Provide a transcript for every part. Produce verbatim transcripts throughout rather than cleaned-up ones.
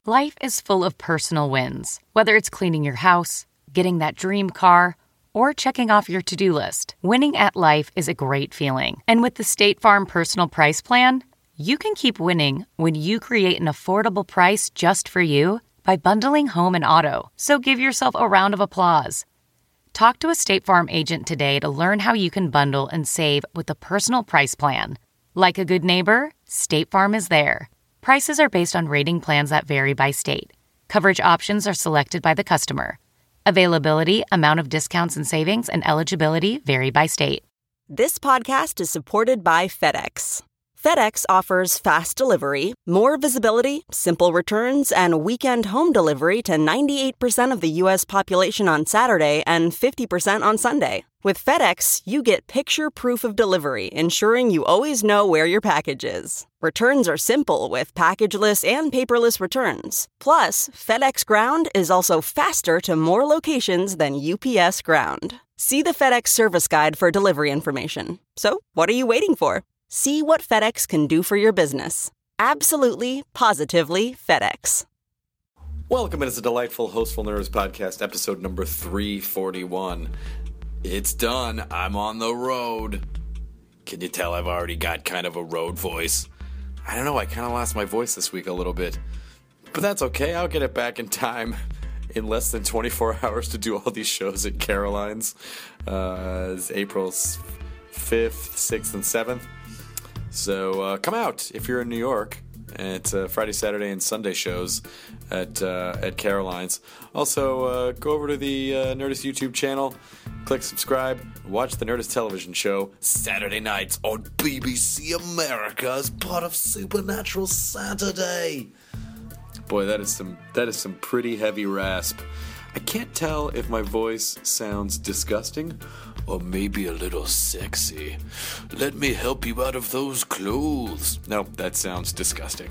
Life is full of personal wins, whether it's cleaning your house, getting that dream car, or checking off your to-do list. Winning at life is a great feeling. And with the State Farm Personal Price Plan, you can keep winning when you create an affordable price just for you by bundling home and auto. So give yourself a round of applause. Talk to a State Farm agent today to learn how you can bundle and save with the Personal Price Plan. Like a good neighbor, State Farm is there. Prices are based on rating plans that vary by state. Coverage options are selected by the customer. Availability, amount of discounts and savings, and eligibility vary by state. This podcast is supported by FedEx. FedEx offers fast delivery, more visibility, simple returns, and weekend home delivery to ninety-eight percent of the U S population on Saturday and fifty percent on Sunday. With FedEx, you get picture proof of delivery, ensuring you always know where your package is. Returns are simple with packageless and paperless returns. Plus, FedEx Ground is also faster to more locations than U P S Ground. See the FedEx service guide for delivery information. So, what are you waiting for? See what FedEx can do for your business. Absolutely, positively FedEx. Welcome, it is a delightful Hostful Nerds podcast, episode number three forty-one. It's done. I'm on the road. Can you tell I've already got kind of a road voice? I don't know, I kind of lost my voice this week a little bit. But that's okay, I'll get it back in time in less than twenty-four hours to do all these shows at Caroline's. Uh, it's April fifth, sixth, and seventh. So uh, come out if you're in New York. It's uh, Friday, Saturday, and Sunday shows at uh, at Caroline's. Also, uh, go over to the uh, Nerdist YouTube channel, click subscribe, watch the Nerdist television show Saturday nights on B B C America as part of Supernatural Saturday. Boy, that is some that is some pretty heavy rasp. I can't tell if my voice sounds disgusting or maybe a little sexy. Let me help you out of those clothes. No, that sounds disgusting.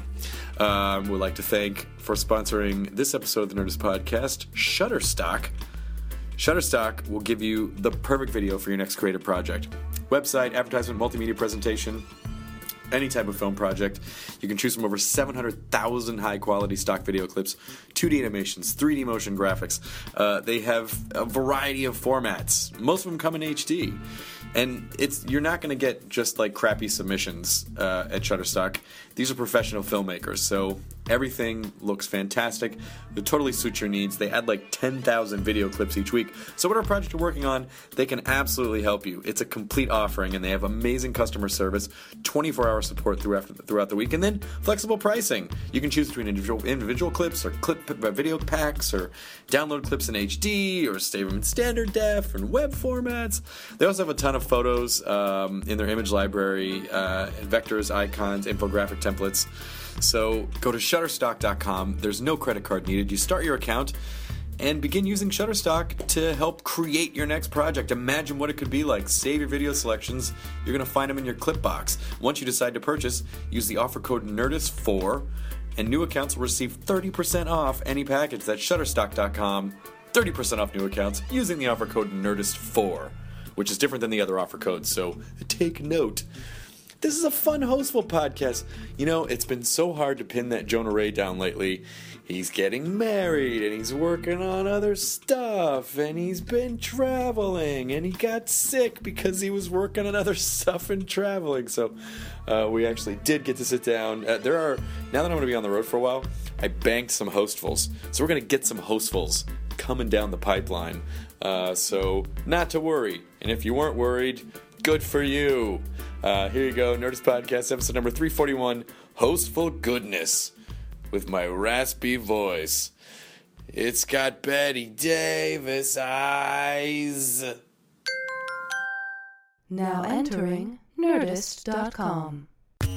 Um, we'd like to thank, for sponsoring this episode of the Nerdist Podcast, Shutterstock. Shutterstock will give you the perfect video for your next creative project. Website, advertisement, multimedia presentation, any type of film project. You can choose from over seven hundred thousand high-quality stock video clips, two D animations, three D motion graphics. Uh, they have a variety of formats. Most of them come in H D. And it's you're not going to get just like crappy submissions uh, at Shutterstock. These are professional filmmakers, so everything looks fantastic. It totally suits your needs. They add like ten thousand video clips each week. So whatever project you're working on, they can absolutely help you. It's a complete offering, and they have amazing customer service, twenty-four hour support throughout, throughout the week, and then flexible pricing. You can choose between individual, individual clips or clip video packs, or download clips in H D, or save them in standard def and web formats. They also have a ton of photos um, in their image library, uh, vectors, icons, infographic templates. So go to shutterstock dot com. There's no credit card needed. You start your account and begin using Shutterstock to help create your next project. Imagine what it could be like. Save your video selections. You're going to find them in your clip box. Once you decide to purchase, use the offer code Nerdist four, and new accounts will receive thirty percent off any package. That's shutterstock dot com. thirty percent off new accounts using the offer code Nerdist four, which is different than the other offer codes, so take note. This is a fun, hostful podcast. You know, it's been so hard to pin that Jonah Ray down lately. He's getting married, and he's working on other stuff, and he's been traveling, and he got sick because he was working on other stuff and traveling. So uh, we actually did get to sit down. Uh, there are, now that I'm going to be on the road for a while, I banked some hostfuls. So we're going to get some hostfuls coming down the pipeline. Uh, so not to worry. And if you weren't worried, good for you. Uh, here you go, Nerdist Podcast, episode number three forty-one, Hostful Goodness, with my raspy voice. It's got Betty Davis eyes. Now entering Nerdist dot com.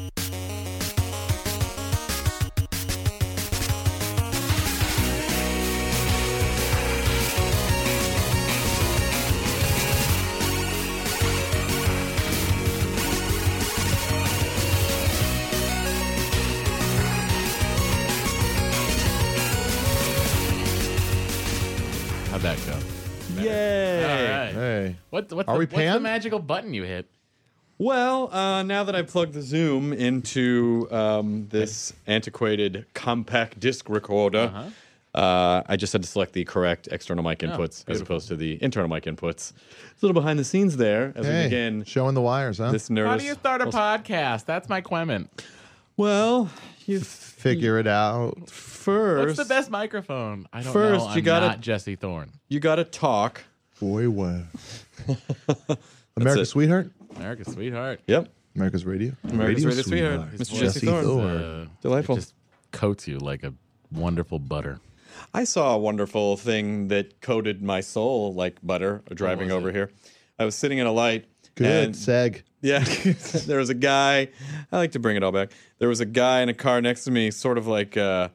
How'd that go? Yay! All right. Hey. What, what's, Are the, we what's the panned? magical button you hit? Well, uh, now that I've plugged the Zoom into um, this antiquated compact disc recorder, Uh-huh. uh, I just had to select the correct external mic inputs as beautiful. opposed to the internal mic inputs. It's a little behind the scenes there as we Hey, begin showing the wires, huh? this nerdist. How do you start a podcast? That's my question. Well, you Figure it out. first. What's the best microphone? I don't First, know. you I'm gotta- not Jesse Thorne. You got to talk. Boy, what? America's it. Sweetheart? America's sweetheart. Yep. America's Radio? America's Radio Sweetheart. His Mister voice Jesse Jesse Thorne. Thorne. Uh, Delightful. It just coats you like a wonderful butter. I saw a wonderful thing that coated my soul like butter driving was over it? here. I was sitting in a light. Good and seg. Yeah, there was a guy. I like to bring it all back. There was a guy in a car next to me, sort of like. Uh,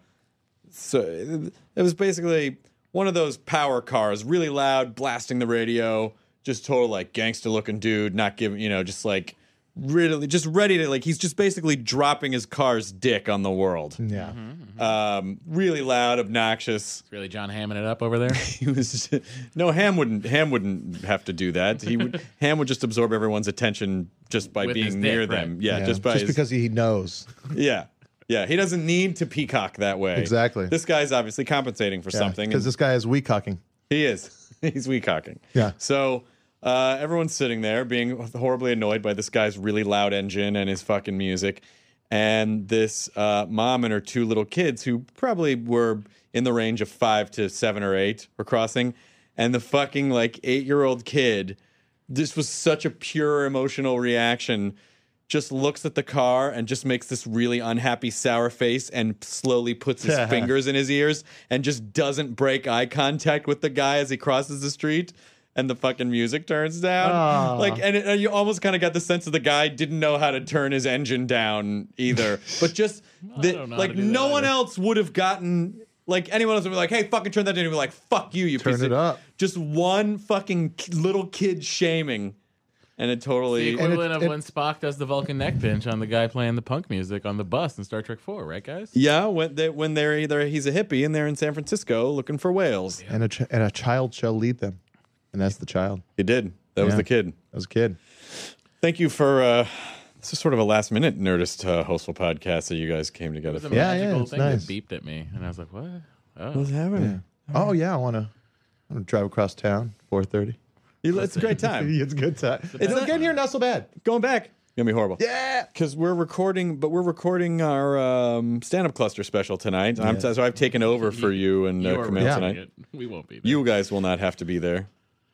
so it was basically one of those power cars, really loud, blasting the radio, just total like gangster-looking dude, not giving, you know, just like really, just ready to like. He's just basically dropping his car's dick on the world. Yeah. Um, really loud, obnoxious. It's really John Hammond it up over there. He was no Ham wouldn't Ham wouldn't have to do that. He would Ham would just absorb everyone's attention just by With his being dick, near right. them. Yeah, Yeah. just by his, because he knows. yeah. Yeah, he doesn't need to peacock that way. Exactly. This guy's obviously compensating for something. Because and this guy is weak cocking. he is. He's weak-cocking. Yeah. So uh, everyone's sitting there being horribly annoyed by this guy's really loud engine and his fucking music. And this uh, mom and her two little kids, who probably were in the range of five to seven or eight, were crossing. And the fucking, like, eight-year-old kid, this was such a pure emotional reaction, just looks at the car and just makes this really unhappy sour face and slowly puts his fingers in his ears and just doesn't break eye contact with the guy as he crosses the street. And the fucking music turns down. Aw. Like, and, it, and you almost kind of got the sense of the guy didn't know how to turn his engine down either. But just, the, don't know how like, to do no that one either. else would have gotten, like, anyone else would be like, hey, fucking turn that down. And be like, fuck you, you Turn piece it of. up. Just one fucking k- little kid shaming. And it The totally. equivalent it- of it- when Spock does the Vulcan neck pinch on the guy playing the punk music on the bus in Star Trek four, right, guys? Yeah, when they when they're either he's a hippie and they're in San Francisco looking for whales. And a, ch- and a child shall lead them. And that's the child. He did. That was Yeah. the kid. That was a kid. Thank you for. Uh, this is sort of a last minute Nerdist uh, hostful podcast that you guys came together It was a for. Yeah, yeah, magical it's thing nice. that beeped at me, and I was like, "What? Oh, What's happening? Oh, yeah. I want to I wanna drive across town, four thirty. You- It's a great time. It's a good time. It's not- getting here, not so bad. Going back, gonna be horrible. Yeah. Because we're recording, but we're recording our um, stand-up cluster special tonight. I'm Yes. so I've taken over for you and uh, You're Camille Yeah. tonight. it. We won't be. There. You guys will not have to be there.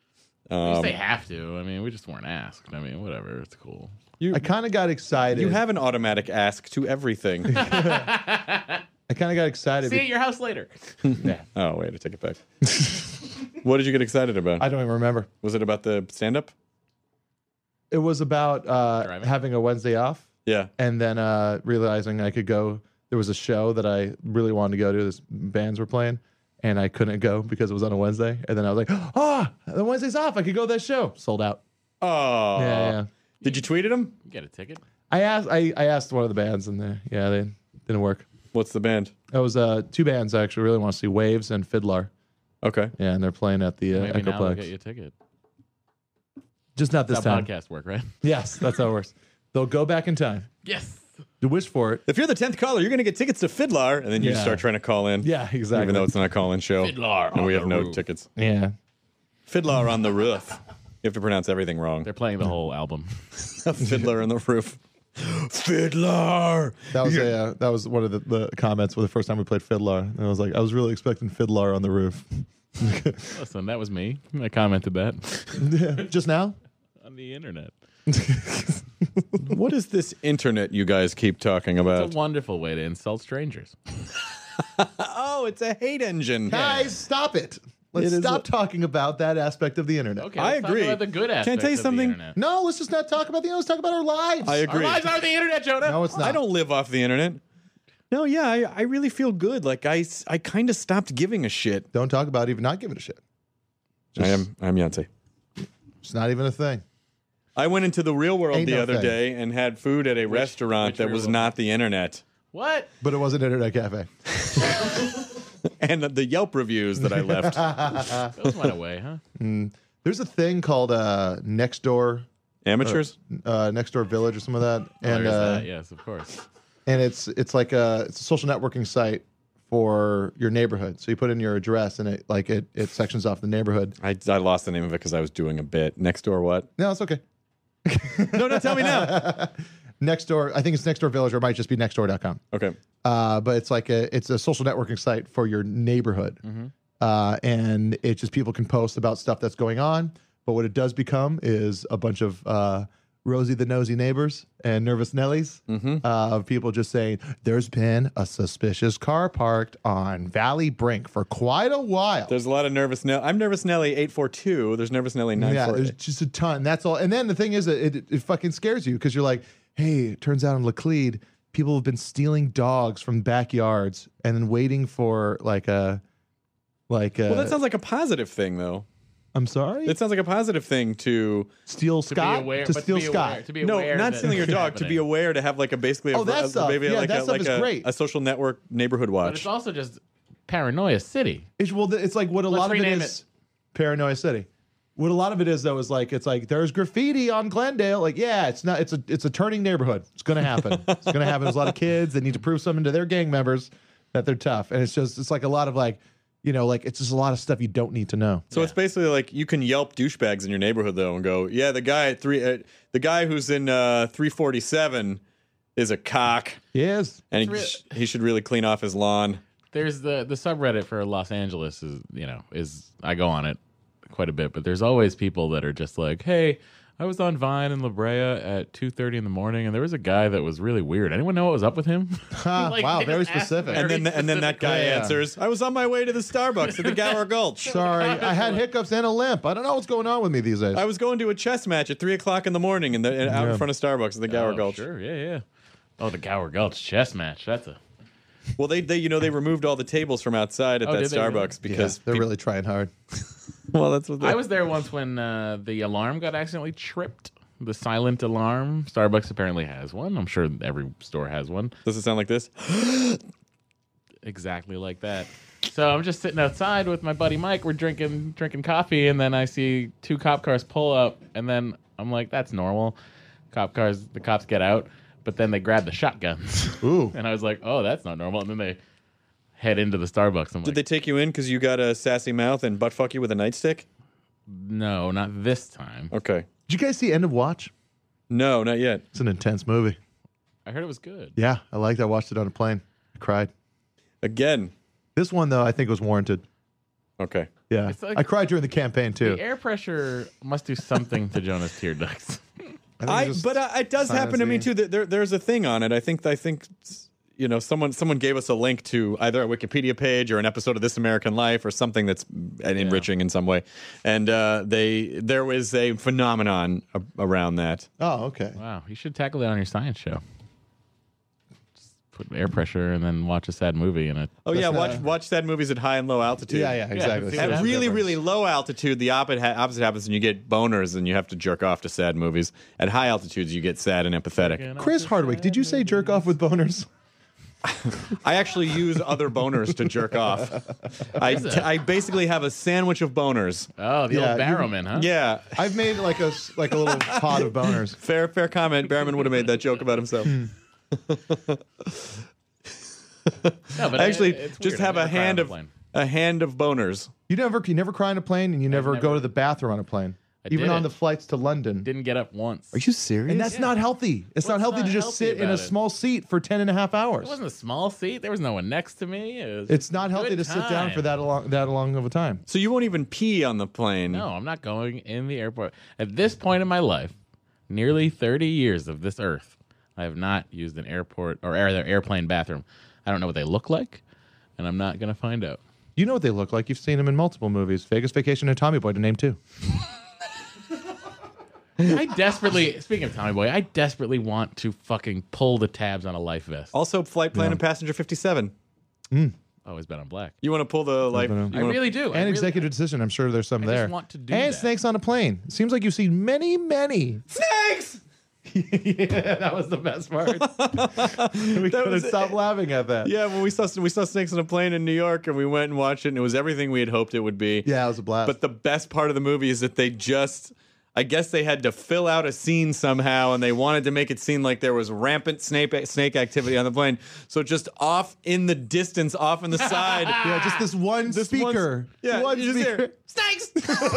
If they have to. I mean, we just weren't asked. I mean, whatever. It's cool. You, I kind of got excited. you have an automatic ask to everything. I kind of got excited. See you be- at your house later. Oh, wait, I take it back. What did you get excited about? I don't even remember. Was it about the stand-up? It was about uh, Driving? having a Wednesday off. Yeah. And then uh, realizing I could go. There was a show that I really wanted to go to. This bands were playing, and I couldn't go because it was on a Wednesday. And then I was like, "Oh, the Wednesday's off. I could go to that show." Sold out. Oh. Yeah, yeah. Did you tweet at him? You get a ticket. I asked. I, I asked one of the bands, and they, yeah, they didn't work. What's the band? It was uh, two bands I actually really want to see: Waves and Fiddler. Okay. Yeah, and they're playing at the uh, Maybe now they'll get Echoplex. you a ticket. Just not this That's how time. podcasts work, right? Yes, that's how it works. They'll go back in time. Yes. To wish for it. If you're the tenth caller, you're going to get tickets to Fiddler, and then you Yeah. start trying to call in. Yeah, exactly. Even though it's not a call-in show. Fiddler And on we have the no roof. tickets. Yeah. Fiddler on the roof. You have to pronounce everything wrong. They're playing the whole album. Fiddler on the roof. Fiddler! That was a, uh, that was one of the, the comments for the first time we played Fiddler. And I was like, I was really expecting Fiddler on the roof. Listen, that was me. I commented that Just now? on the internet. What is this internet you guys keep talking It's about? a wonderful way to insult strangers. Oh, it's a hate engine. Guys, stop it. Let's It is stop a- talking about that aspect of the internet. Okay, I let's talk agree. about the good aspects Can I tell you of something? the internet. No, let's just not talk about the internet. Let's talk about our lives. I Our agree. lives are the internet, Jonah. No, it's not. I don't live off the internet. No, yeah, I, I really feel good. Like, I, s- I kind of stopped giving a shit. Don't talk about even not giving a shit. I am I'm Yancey. It's not even a thing. I went into the real world Ain't the no other thing. day and had food at a restaurant which that real was world? not the internet. What? But it was an internet cafe. And the Yelp reviews that I left. Those went away, huh? There's a thing called uh, Nextdoor Amateurs? uh, Next Door Village or some of that, and There's uh, that, yes, of course. and it's it's like a it's a social networking site for your neighborhood. So you put in your address, and it like it it sections off the neighborhood. I, I lost the name of it because I was doing a bit. Next door what? No, it's okay. No, no, tell me now. Next Door, I think it's Next Door Village, or it might just be nextdoor dot com. Okay. Uh, but it's like a it's a social networking site for your neighborhood, Mm-hmm. uh, and it just people can post about stuff that's going on. But what it does become is a bunch of uh, Rosie the Nosy neighbors and Nervous Nellies Mm-hmm. uh, of people just saying there's been a suspicious car parked on Valley Brink for quite a while. There's a lot of Nervous Nelly. I'm Nervous Nelly eight four two. There's Nervous Nelly nine Yeah, four there's eight. just a ton. That's all. And then the thing is, that it, it fucking scares you because you're like, hey, it turns out in Laclede, people have been stealing dogs from backyards and then waiting for like a, like a. Well, that sounds like a positive thing, though. I'm sorry. It sounds like a positive thing to steal To Scott be aware, to but steal to be Scott. aware, to be no, aware not that stealing your it's dog. To be happening. aware to have like a basically a, Oh, that a, stuff. maybe Yeah, like that a, stuff like is a, great. a social network neighborhood But watch. it's also just paranoia city. It's, well, it's like what a Let's lot of it rename is. Paranoia City. What a lot of it is though is like it's like there's graffiti on Glendale. Like yeah, it's not. It's a it's a turning neighborhood. It's gonna happen. It's gonna happen. There's a lot of kids that need to prove something to their gang members that they're tough, and it's just it's like a lot of like you know like it's just a lot of stuff you don't need to know. So it's basically like you can Yelp douchebags in your neighborhood though, and go, yeah, the guy at three, uh, the guy who's in uh, three forty-seven is a cock, Yes. and he, It's sh- he should really clean off his lawn. There's the the subreddit for Los Angeles is you know is I go on it quite a bit, but there's always people that are just like, hey, I was on Vine in La Brea at two thirty in the morning, and there was a guy that was really weird. Anyone know what was up with him? Ha, Like, wow, they very just ask specific. And then and then that guy Yeah. answers, I was on my way to the Starbucks at the Gower Gulch. Sorry, I had hiccups and a limp. I don't know what's going on with me these days. I was going to a chess match at three o'clock in the morning, and the, out Yeah. in front of Starbucks at the Gower Oh, Gulch. Sure, yeah, yeah. Oh, the Gower Gulch chess match. That's a Well, they, they you know they removed all the tables from outside at Oh, that did they really? Starbucks because yeah, they're peop- really trying hard. well that's what they, I was there once when uh, the alarm got accidentally tripped. The silent alarm. Starbucks apparently has one. I'm sure every store has one. Does it sound like this? Exactly like that. So I'm just sitting outside with my buddy Mike. We're drinking drinking coffee, and then I see two cop cars pull up, and then I'm like, "That's normal." Cop cars. The cops get out, but then they grab the shotguns. Ooh. And I was like, "Oh, that's not normal." And then they head into the Starbucks. I'm Did like, they take you in because you got a sassy mouth and butt fuck you with a nightstick? "No, not this time." Okay. Did you guys see End of Watch? No, not yet. It's an intense movie. I heard it was good. Yeah, I liked it. I watched it on a plane. I cried. Again. This one though, I think was warranted. Okay. Yeah, It's like- I cried during the campaign too. The air pressure must do something to Jonah's tear ducts. think I it's just but uh, it does happen to me sinusy. too. That there, there's a thing on it. I think I think you know someone someone gave us a link to either a Wikipedia page or an episode of This American Life or something that's enriching in some way, and uh, they there was a phenomenon a- around that. Oh, okay. Wow, you should tackle that on your science show. Just put air pressure and then watch a sad movie in it. Oh yeah, That's watch not- watch sad movies at high and low altitude. Yeah, yeah, exactly. see So At what there's a happens. really, difference. really low altitude, the opposite, ha- opposite happens, and you get boners, and you have to jerk off to sad movies. At high altitudes, you get sad and empathetic. Chris Hardwick, did you say jerk off with boners? I actually use other boners to jerk off. I, is it? t- I basically have a sandwich of boners. Oh, the Yeah, old you- Barrowman, huh? Yeah, I've made like a s- like a little pot of boners. fair, fair comment. Behrman would have made that joke about himself. No, but I actually it's just weird. have I a never cried hand on of plane. a hand of boners. You never you never cry on a plane, and you never, go never- to the bathroom on a plane, I even did on it. the flights to London. Didn't get up once. Are you serious? And that's not healthy. It's not What's healthy not to just healthy sit in a about it? small seat for ten and a half hours. It wasn't a small seat. There was no one next to me. It was It's not a healthy good to sit down time. for that long that long of a time. So you won't even pee on the plane. No, I'm not going in the airport. At this point in my life, nearly thirty years of this earth, I have not used an airport or air, airplane bathroom. I don't know what they look like, and I'm not going to find out. You know what they look like. You've seen them in multiple movies. Vegas Vacation and Tommy Boy to name two. I desperately, speaking of Tommy Boy, I desperately want to fucking pull the tabs on a life vest. Also, flight plan and passenger fifty-seven. Always been on black. You want to pull the life? I you I wanna- really do. I And really- Executive Decision. I'm sure there's some I there. just want to do and that. Snakes on a Plane. It seems like you've seen many, many. Snakes. Yeah, that was the best part. we couldn't was- stop laughing at that. Yeah, when we saw we saw Snakes on a Plane in New York, and we went and watched it, and it was everything we had hoped it would be. Yeah, it was a blast. But the best part of the movie is that they just I guess they had to fill out a scene somehow, and they wanted to make it seem like there was rampant snake snake activity on the plane. So just off in the distance, off on the side, Yeah, just this one This speaker. one's- yeah, one you just speaker. hear, snakes.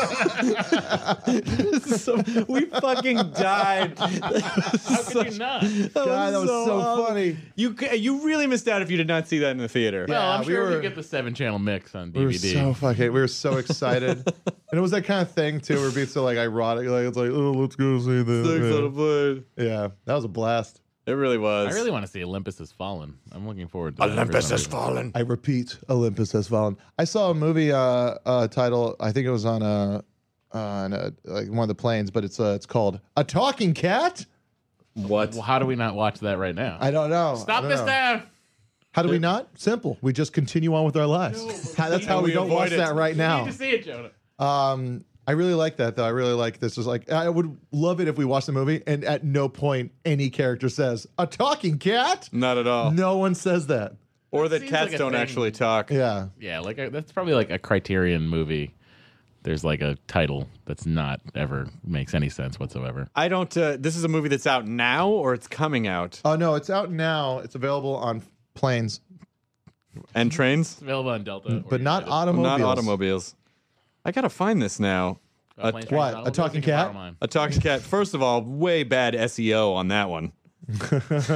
So we fucking died. How could you not? God, that was so awesome. funny. You you really missed out if you did not see that in the theater. Well, I'm Yeah, we sure were- we get the seven channel mix on We were D V D. so fucking. We were so excited, and it was that kind of thing too, where it'd be so like ironic, like it's like, oh, let's go see Snakes on a this. plane. Yeah, that was a blast. It really was. I really want to see Olympus Has Fallen. I'm looking forward to that. for some reason. fallen. I repeat, Olympus Has Fallen. I saw a movie uh, uh, title. I think it was on a on a, like one of the planes, but it's uh, it's called A Talking Cat. What? Well, how do we not watch that right now? I don't know. I Stop don't this know. now. How do we not? Simple. We just continue on with our lives. How- That's how And we, we don't avoid watch it. that right You now. need to see it, Jonah. Um, I really like that though. I really like this. Is like I would love it if we watched the movie and at no point any character says a talking cat. Not at all. No one says that. Or that seems cats like a don't thing. actually talk. Yeah. Yeah, like a, that's probably like a Criterion movie. There's like a title that's not ever makes any sense whatsoever. I don't. Uh, this is a movie that's out now, or it's coming out. Oh no, it's out now. It's available on planes, And trains, It's available on Delta, but not automobiles. not automobiles. I gotta find this now. Uh, A- Planes, what? Trains, A Automobiles, talking you can cat? borrow mine. A talking cat. First of all, way bad S E O on that one. You're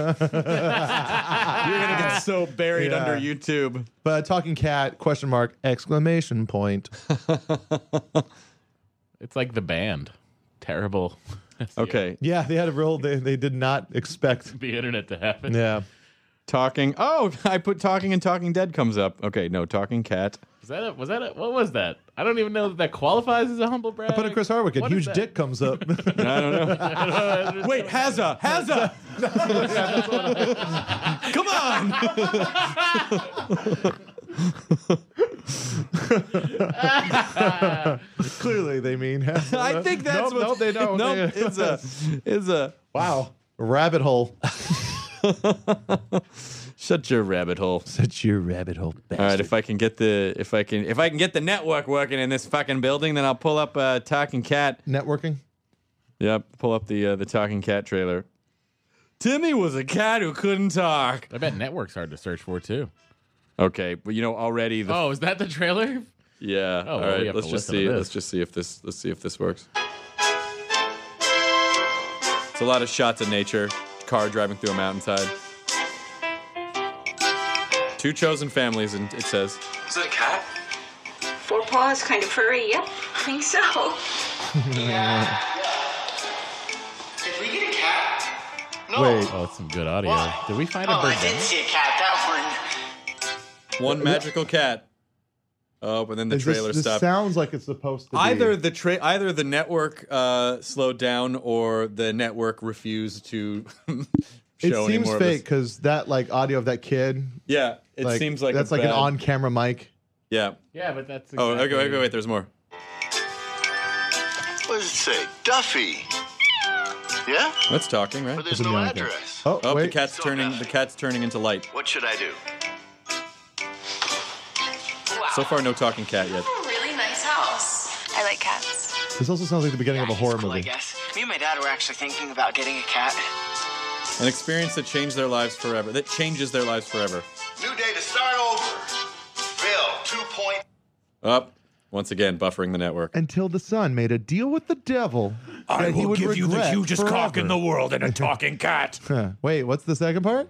gonna get so buried Yeah. under YouTube. But a talking cat? Question mark! Exclamation point! It's like the band. Terrible. Okay, Yeah, they had a real. They they did not expect. The internet to happen. Yeah. talking. Oh, I put talking and Talking Dead comes up. Okay, no, Talking Cat. Was that a, was that a, what was that? I don't even know that that qualifies as a humble brag. I put in Chris Hardwick. A What is huge that? dick comes up. I don't know. Wait, has a has a. Come on. Clearly, they mean. I think that's nope, what nope, they don't. Nope, They- it's a it's a Wow. Rabbit hole. shut your rabbit hole. Such your rabbit hole. Bastard. All right, if I can get the if I can if I can get the network working in this fucking building, then I'll pull up uh, Talking Cat. Networking. Yep, pull up the uh, the Talking Cat trailer. Timmy was a cat who couldn't talk. I bet Network's hard to search for too. Okay, but you know already the Oh, is that the trailer? yeah. Oh, all well, we right, have let's to just listen to see. this. Let's just see if this let's see if this works. It's a lot of shots of nature. Car driving through a mountainside. Two chosen families, and it says. Is that a cat? Four paws, kind of furry. Yep, I think so. Did we get a cat? No. Wait. Oh, it's some good audio. What? Did we find a Oh, bird? I did down? see a cat. That one. One magical cat. Oh, but then the Is this- trailer this stopped. sounds like it's supposed to be. Either the tra- either the network uh, slowed down, or the network refused to It show any seems more fake of this. because that like audio of that kid. Yeah, it like, seems like that's a like an bad- on-camera mic. Yeah. Yeah, but that's. Oh, Exactly... okay, okay, wait. There's more. What does it say? Duffy. Yeah? That's talking, right? But there's It's a no young kid. address. Oh, Oh, the wait. cat's turning. The cat's turning into light. What should I do? Wow. So far, no talking cat yet. Really nice house. I like cats. This also sounds like the beginning of a Yeah, horror he's cool, movie. I guess. Me and my dad were actually thinking about getting a cat. An experience that changed their lives forever. That changes their lives forever. New day to start over. Bill, two point. Up. Once again, buffering the network. Until the son made a deal with the devil. that he would regret forever. world and a talking cat. Huh. Wait, what's the second part?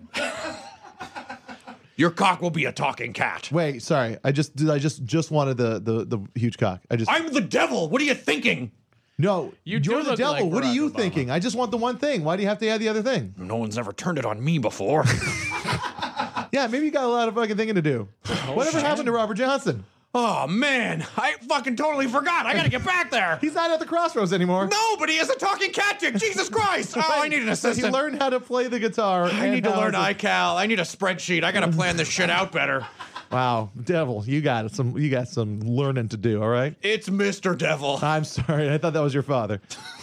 Your cock will be a talking cat. Wait, sorry. I just did. I just just wanted the the the huge cock. I just I'm the devil. What are you thinking? no. You do You're the look devil. like what are Barack you Obama. thinking? I just want the one thing. Why do you have to add the other thing? No one's ever turned it on me before. Yeah, maybe you got a lot of fucking thinking to do. Whatever happened to Robert Johnson? Oh man, I fucking totally forgot. I gotta get back there. He's not at the crossroads anymore. No, but he is a talking cat dick. Jesus Christ! Oh, I need an So he assistant. learned how to play the guitar. I and need to how learn to- iCal. I need a spreadsheet. I gotta plan this shit out better. Wow, devil, you got some. You got some learning to do. All right. It's Mister Devil. I'm sorry. I thought that was your father.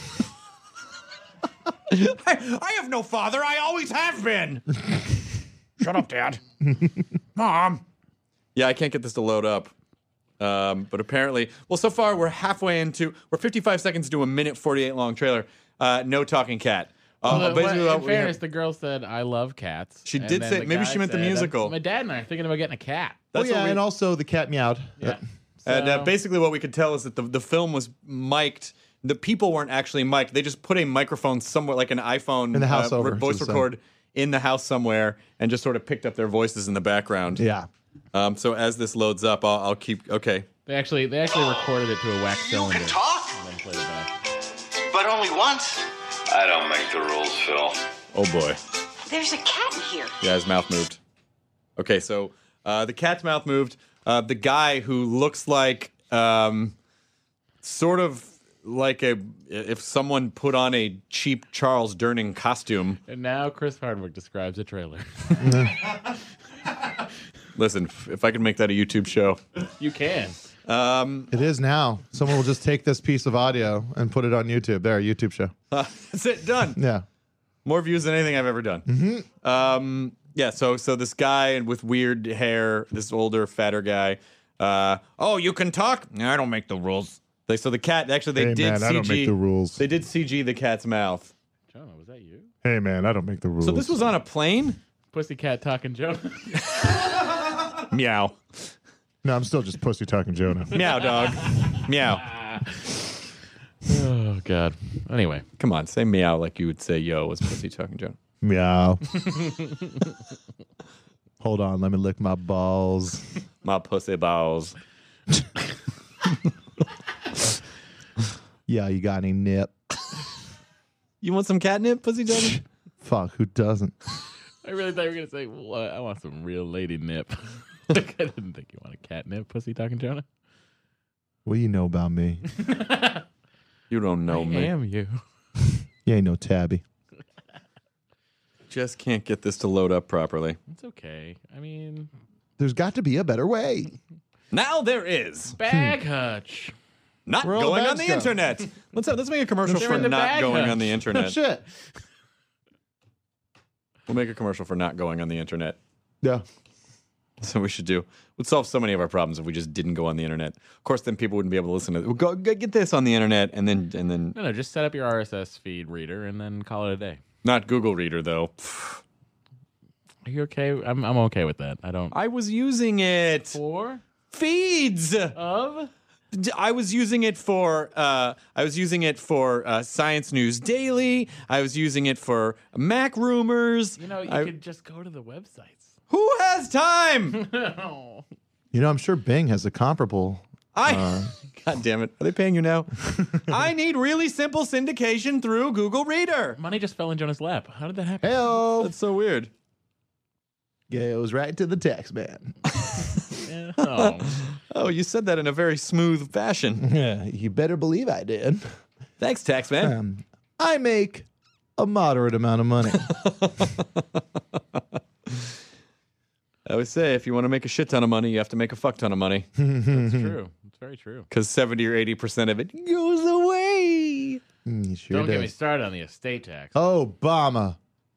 I, I have no father. I always have been. Shut up, Dad. Mom. Yeah, I can't get this to load up. Um, but apparently, well, so far we're halfway into, we're fifty-five seconds to a minute forty-eight long trailer. Uh, no talking cat. Uh, Well, basically, well, what in we have- fairness, the girl said, "I love cats." She And did then say- the maybe guy she meant the said, musical. My dad and I are thinking about getting a cat. That's oh yeah, what we- and also the cat meowed. Yeah. And uh, So- basically, what we could tell is that the, the film was mic'd. The people weren't actually mic'd. They just put a microphone somewhere, like an iPhone In the house uh, over, re- voice so the record in the house somewhere, and just sort of picked up their voices in the background. Yeah. Um, so as this loads up, I'll, I'll keep. Okay. They actually they actually recorded it to a wax You cylinder can talk, and then played it back. but only once. I don't make the rules, Phil. Oh boy. There's a cat in here. Yeah, his mouth moved. Okay, so uh, the cat's mouth moved. Uh, the guy who looks like, um, sort of like a, if someone put on a cheap Charles Durning costume. And now Chris Hardwick describes a trailer. Listen, if I could make that a YouTube show. You can. Um, It is now. Someone will just take this piece of audio and put it on YouTube. There, a YouTube show. uh, that's it, done. Yeah. More views than anything I've ever done. Mm-hmm. Um, yeah, so so this guy with weird hair, this older, fatter guy. Uh, oh, you can talk? I don't make the rules. They, so the cat, actually, they Hey, did man, C G. I don't make the rules. They did C G the cat's mouth. Jonah, was that you? Hey man, I don't make the rules. So this was on a plane? Pussycat talking Jonah. Meow. No, I'm still just pussy talking Jonah. Meow, dog. Meow. Oh God. Anyway, Come on, say meow like you would say yo was pussy talking Joe. Meow. Hold on, let me lick my balls. My pussy balls. Yeah, you got any nip? You want some catnip, pussy talking? Fuck, who doesn't? I really thought you were gonna say, well, uh, I want some real lady nip. Like, I didn't think you want a catnip, pussy talking Jonah. What do you know about me? You don't know I me. am you. You ain't no tabby. Just can't get this to load up properly. It's okay. I mean, There's got to be a better way. Now there is. bag hutch. Not Where all going the on the bags go? internet. Let's let's make a commercial They're for in the not bag going hutch. on the internet. Shit. We'll make a commercial for not going on the internet. Yeah. So we should do. Would solve so many of our problems if we just didn't go on the internet. Of course, then people wouldn't be able to listen to. Well, go, go get this on the internet, and then and then No, no, just set up your R S S feed reader and then call it a day. not Google Reader though. Are you okay? I'm I'm okay with that. I don't. I was using it For feeds. of D- I was using it for uh, I was using it for uh, Science News Daily. I was using it for Mac Rumors. you know you I- could just go to the websites. Who has time? Oh. You know, I'm sure Bing has a comparable. I. Uh, God damn it! Are they paying you now? I need really simple syndication through Google Reader. Money just fell in Jonah's lap. How did that happen? Heyo. That's so weird. Goes right to the tax man. Yeah. Oh. Oh, you said that in a very smooth fashion. Yeah, you better believe I did. Thanks, Taxman. Um, I make a moderate amount of money. I always say if you want to make a shit ton of money, you have to make a fuck ton of money That's true. It's very true. because seventy or eighty percent of it goes away. Mm, you sure Don't get me does. started on the estate tax. Obama.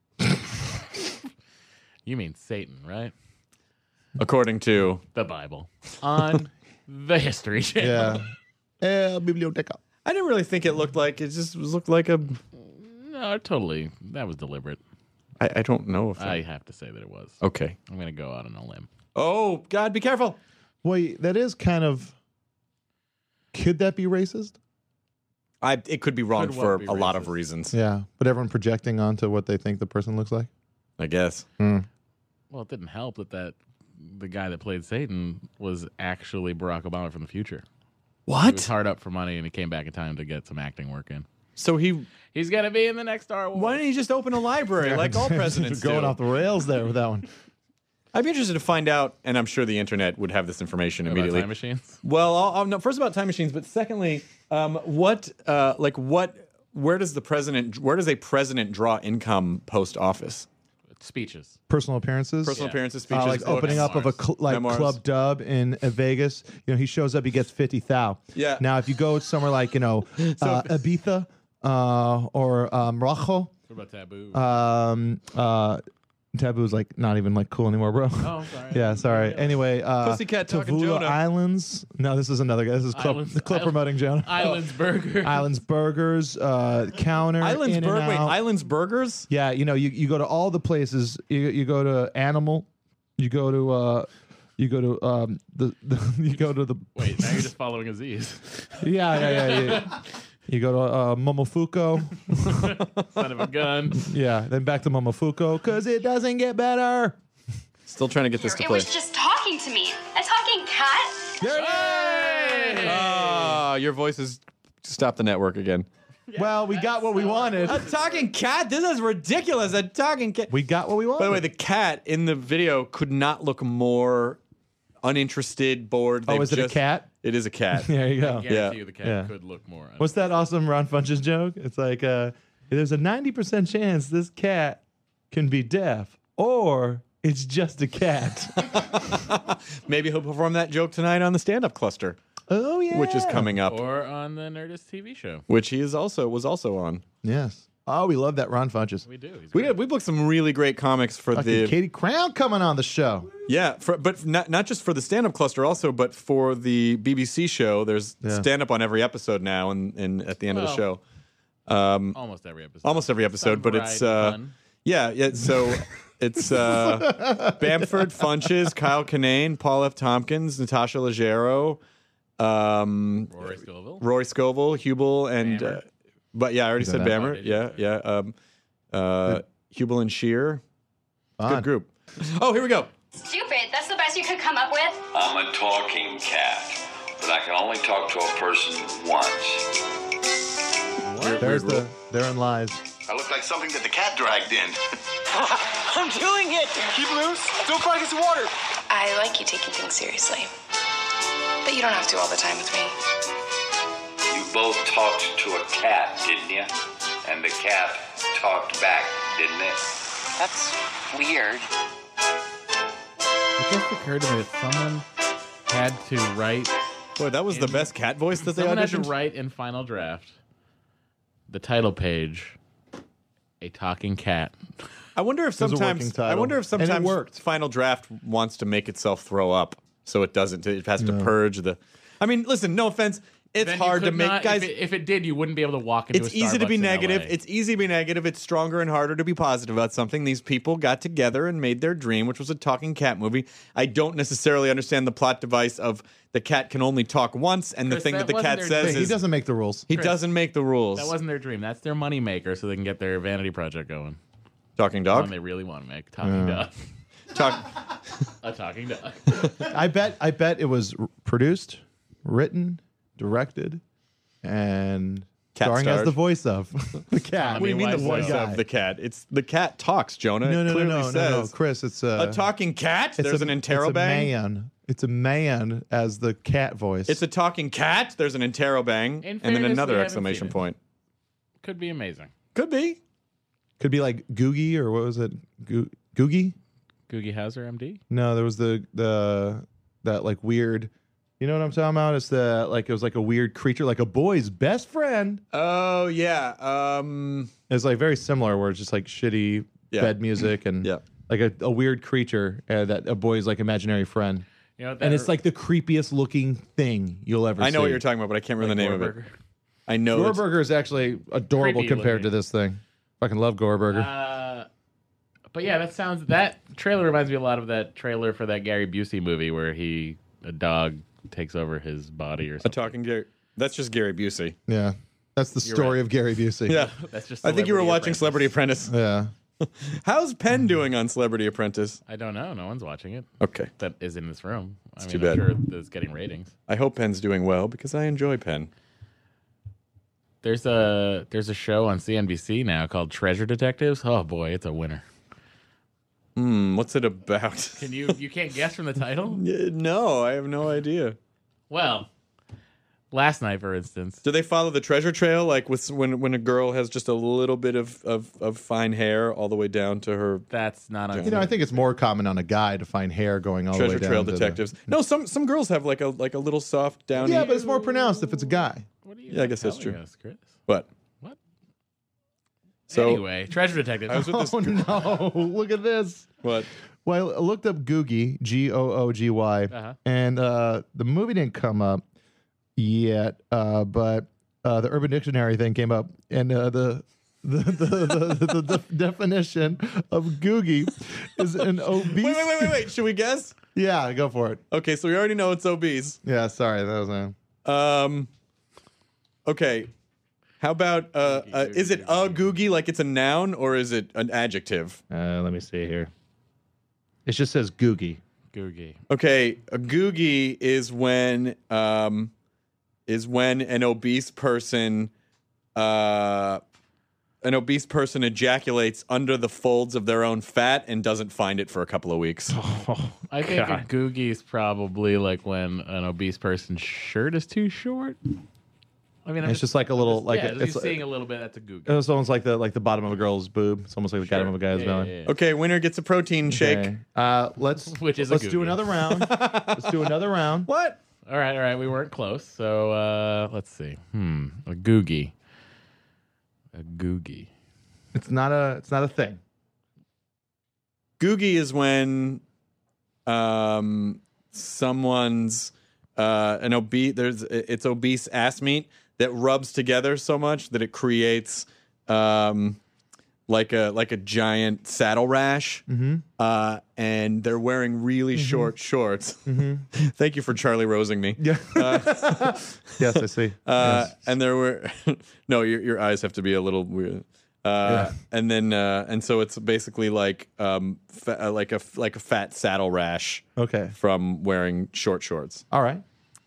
You mean Satan, right? According to The Bible on the History Channel. Yeah. El biblioteca. I didn't really think it looked like it just looked like a. No, totally. That was deliberate. I, I don't know if I that, have to say that it was. okay. I'm going to go out on a limb. Oh God, be careful. Wait, that is kind of. Could that be racist? I it could be wrong Could what for be a lot of racist? reasons. Yeah. But everyone projecting onto what they think the person looks like? I guess. Hmm. Well, it didn't help that, that the guy that played Satan was actually Barack Obama from the future. He was What? hard up for money, and he came back in time to get some acting work in. So he? He's going to be in the next Star Wars. Why didn't he just open a library like all presidents Going do? off the rails there with that one. I'd be interested to find out, and I'm sure the internet would have this information About immediately. time machines? Well, I'll, I'll, no, first about time machines, but secondly, um, what, uh, like, what, where does the president, where does a president draw income post office? Speeches. Personal appearances. Personal Yeah. appearances, speeches, Uh, like books? opening up of a cl- like Memoirs. club dub in uh, Vegas. You know, he shows up, he gets fifty thou. Yeah. Now, if you go somewhere like you know uh, Ibiza uh, or um, Morocco, What about Taboo? um, uh, Taboo's like not even like cool anymore, bro. Oh, sorry. Yeah, sorry. Anyway, uh, Pussycat Talking Tavula Jonah. Islands. No, this is another guy. This is club, Islands- the club Island- promoting Jonah. Islands Burger. Islands Burgers, uh, Counter, Islands In-N-Out. Burger. Wait, Islands Burgers? Yeah, you know, you, you go to all the places. You you go to Animal. You go to uh, you go to um the, the you go to the Wait, now you're just following Aziz. yeah yeah yeah yeah. You go to uh, Momofuku. Son of a gun. Yeah, then back to Momofuku because it doesn't get better. Still trying to get this to It play. was just talking to me. A talking cat? There it is. Ah, your voice has stopped the network again. Well, we got what we wanted. A talking cat? This is ridiculous. A talking cat. We got what we wanted. By the way, the cat in the video could not look more uninterested, bored. Oh, They've is it a just- cat? It is a cat. There you I go. guarantee Yeah. you the cat Yeah. could look more. What's that awesome Ron Funches joke? It's like uh, there's a ninety percent chance this cat can be deaf, or it's just a cat. Maybe he'll perform that joke tonight on the stand-up cluster, Oh yeah, which is coming up, Or on the Nerdist T V show. which he is also was also on. Yes. Oh, we love that Ron Funches. We do. He's We great. had, we booked some really great comics for Fucking the Katie Crown coming on the show. yeah, for, but not not just for the stand-up cluster, also, but for the B B C show. There's Yeah. stand-up on every episode now, and, and at the end of the show, um, almost every episode. almost every episode. Some But it's variety uh, fun. yeah, yeah. So it's uh, Bamford Funches, Kyle Kinane, Paul F. Tompkins, Natasha Leggero, um, Rory Scovel. Roy Scovel, Hubel, and Bammer. uh, but yeah, I already He's said in that. Bammer. Oh, did you? Yeah, yeah. Um, uh, Hubel and Shear. Fun. Good group. Oh, here we go. Stupid. That's the best you could come up with? I'm a talking cat, but I can only talk to a person once. Weird, There's weird the rule. therein lies. I look like something that the cat dragged in. I'm doing it! Keep loose. Don't fight against the water. I like you taking things seriously. But you don't have to all the time with me. You both talked to a cat, didn't you? And the cat talked back, didn't it? That's weird. It just occurred to me that someone had to write. Boy, that was the best cat voice that they Someone had to auditioned. write in Final Draft the title page, a talking cat. I wonder if was a working sometimes I title. wonder if And it sometimes worked. Final Draft wants to make itself throw up, so it doesn't. It has to purge the. I mean, listen. No offense. It's Then you hard to could make not- guys. If it, if it did, you wouldn't be able to walk into It's a easy to Starbucks be in negative. L A. It's easy to be negative. It's stronger and harder to be positive about something. These people got together and made their dream, which was a talking cat movie. I don't necessarily understand the plot device of the cat can only talk once, and the Chris, thing that, that the wasn't cat their says dream. Hey, he is doesn't make the rules. he Chris, doesn't make the rules. That wasn't their dream. That's their moneymaker, so they can get their vanity project going. Talking The one dog. they really want to make. Talking dog. Talk. A talking dog. I bet. I bet it was r- produced, written, directed, and Cat starring as starred. the voice of the cat. What do you mean the One voice guy. of the cat? It's the cat talks, Jonah. No, it no, no, clearly no, no, says no, Chris. It's a, a talking cat. it's There's a, an It's a interrobang. man. It's a man as the cat voice. It's a talking cat. There's an interrobang, In and then fairness, another we haven't exclamation seen it. point. Could be amazing. Could be. Could be like Googie or what was it? Goo- Googie? Googie Hauser, M D. No, there was the the that like weird. You know what I'm talking about? It's the like it was like a weird creature, like a boy's best friend. Oh yeah. Um. It's like very similar, where it's just like shitty Yeah. bed music and Yeah. like a, a weird creature uh, that a boy's like imaginary friend. You know what that And it's like the creepiest looking thing you'll ever see. I know what you're talking about, but I can't remember the name of it. I know. it's- Goreburger is actually adorable Creepy compared to looking. this thing. Fucking love Goreburger. Uh, but yeah, that sounds. That trailer reminds me a lot of that trailer for that Gary Busey movie where he a dog takes over his body or A something. talking Gary. That's just Gary Busey. yeah. That's the You're story right. of Gary Busey. Yeah. That's just. I think you were Celebrity watching Apprentice. Celebrity Apprentice. Yeah. How's Penn doing on Celebrity Apprentice? I don't know. No one's watching it. Okay. That is in this room. I mean, too I'm bad. sure it's getting ratings. I hope Penn's doing well because I enjoy Penn. There's a there's a show on C N B C now called Treasure Detectives. Oh boy, it's a winner. Hmm. What's it about? Can you you can't guess from the title? Yeah, no, I have no idea. Well, last night, for instance, Do they follow the treasure trail, like with when when a girl has just a little bit of, of, of fine hair all the way down to her that's not on. You know, I think it's more common on a guy to find hair going all the way treasure down trail to the- detectives? No, some some girls have like a like a little soft downy. Yeah, but it's more pronounced if it's a guy. What are you Yeah, I guess that's telling true. us, Chris? What? What? So anyway, Treasure Detective. I was with this. Oh no! Look at this. What? Well, I looked up Googie, G O O G Y, Uh-huh. and uh, the movie didn't come up yet, uh, but uh, the Urban Dictionary thing came up, and uh, the the the, the, the, the definition of Googie is an obese. Wait, wait, wait, wait, wait. Should we guess? Yeah, go for it. Okay, so we already know it's obese. Yeah, sorry, that was a. Um. Okay. How about uh, uh is it a googie like it's a noun or is it an adjective? Uh, let me see here. It just says Googie. Googie. Okay, a googie is when um is when an obese person uh an obese person ejaculates under the folds of their own fat and doesn't find it for a couple of weeks. Oh, I think God. a googie is probably like when an obese person's shirt is too short. I mean, I'm It's just like a little like yeah, a, just it's seeing a little bit. That's a googie. it's almost like the like the bottom of a girl's boob. It's almost like the bottom of a guy's Yeah, belly. yeah, yeah. Okay, winner gets a protein shake. Okay. Uh, let's Which is a let's do Googie. another round. Let's do another round. What? All right, all right. We weren't close. So uh, let's see. Hmm. A googie. A googie. It's not a it's not a thing. Googie is when um someone's uh an obese there's it's obese ass meat that rubs together so much that it creates um like a like a giant saddle rash. Mm-hmm. Uh and they're wearing really short shorts. Mm-hmm. Thank you for Charlie Rosing me. Yeah. Uh, Yes, I see. Uh, Yes. and there were no, your your eyes have to be a little weird. Uh, Yeah. And then uh, and so it's basically like um fa- uh, like a like a fat saddle rash Okay. from wearing short shorts. All right.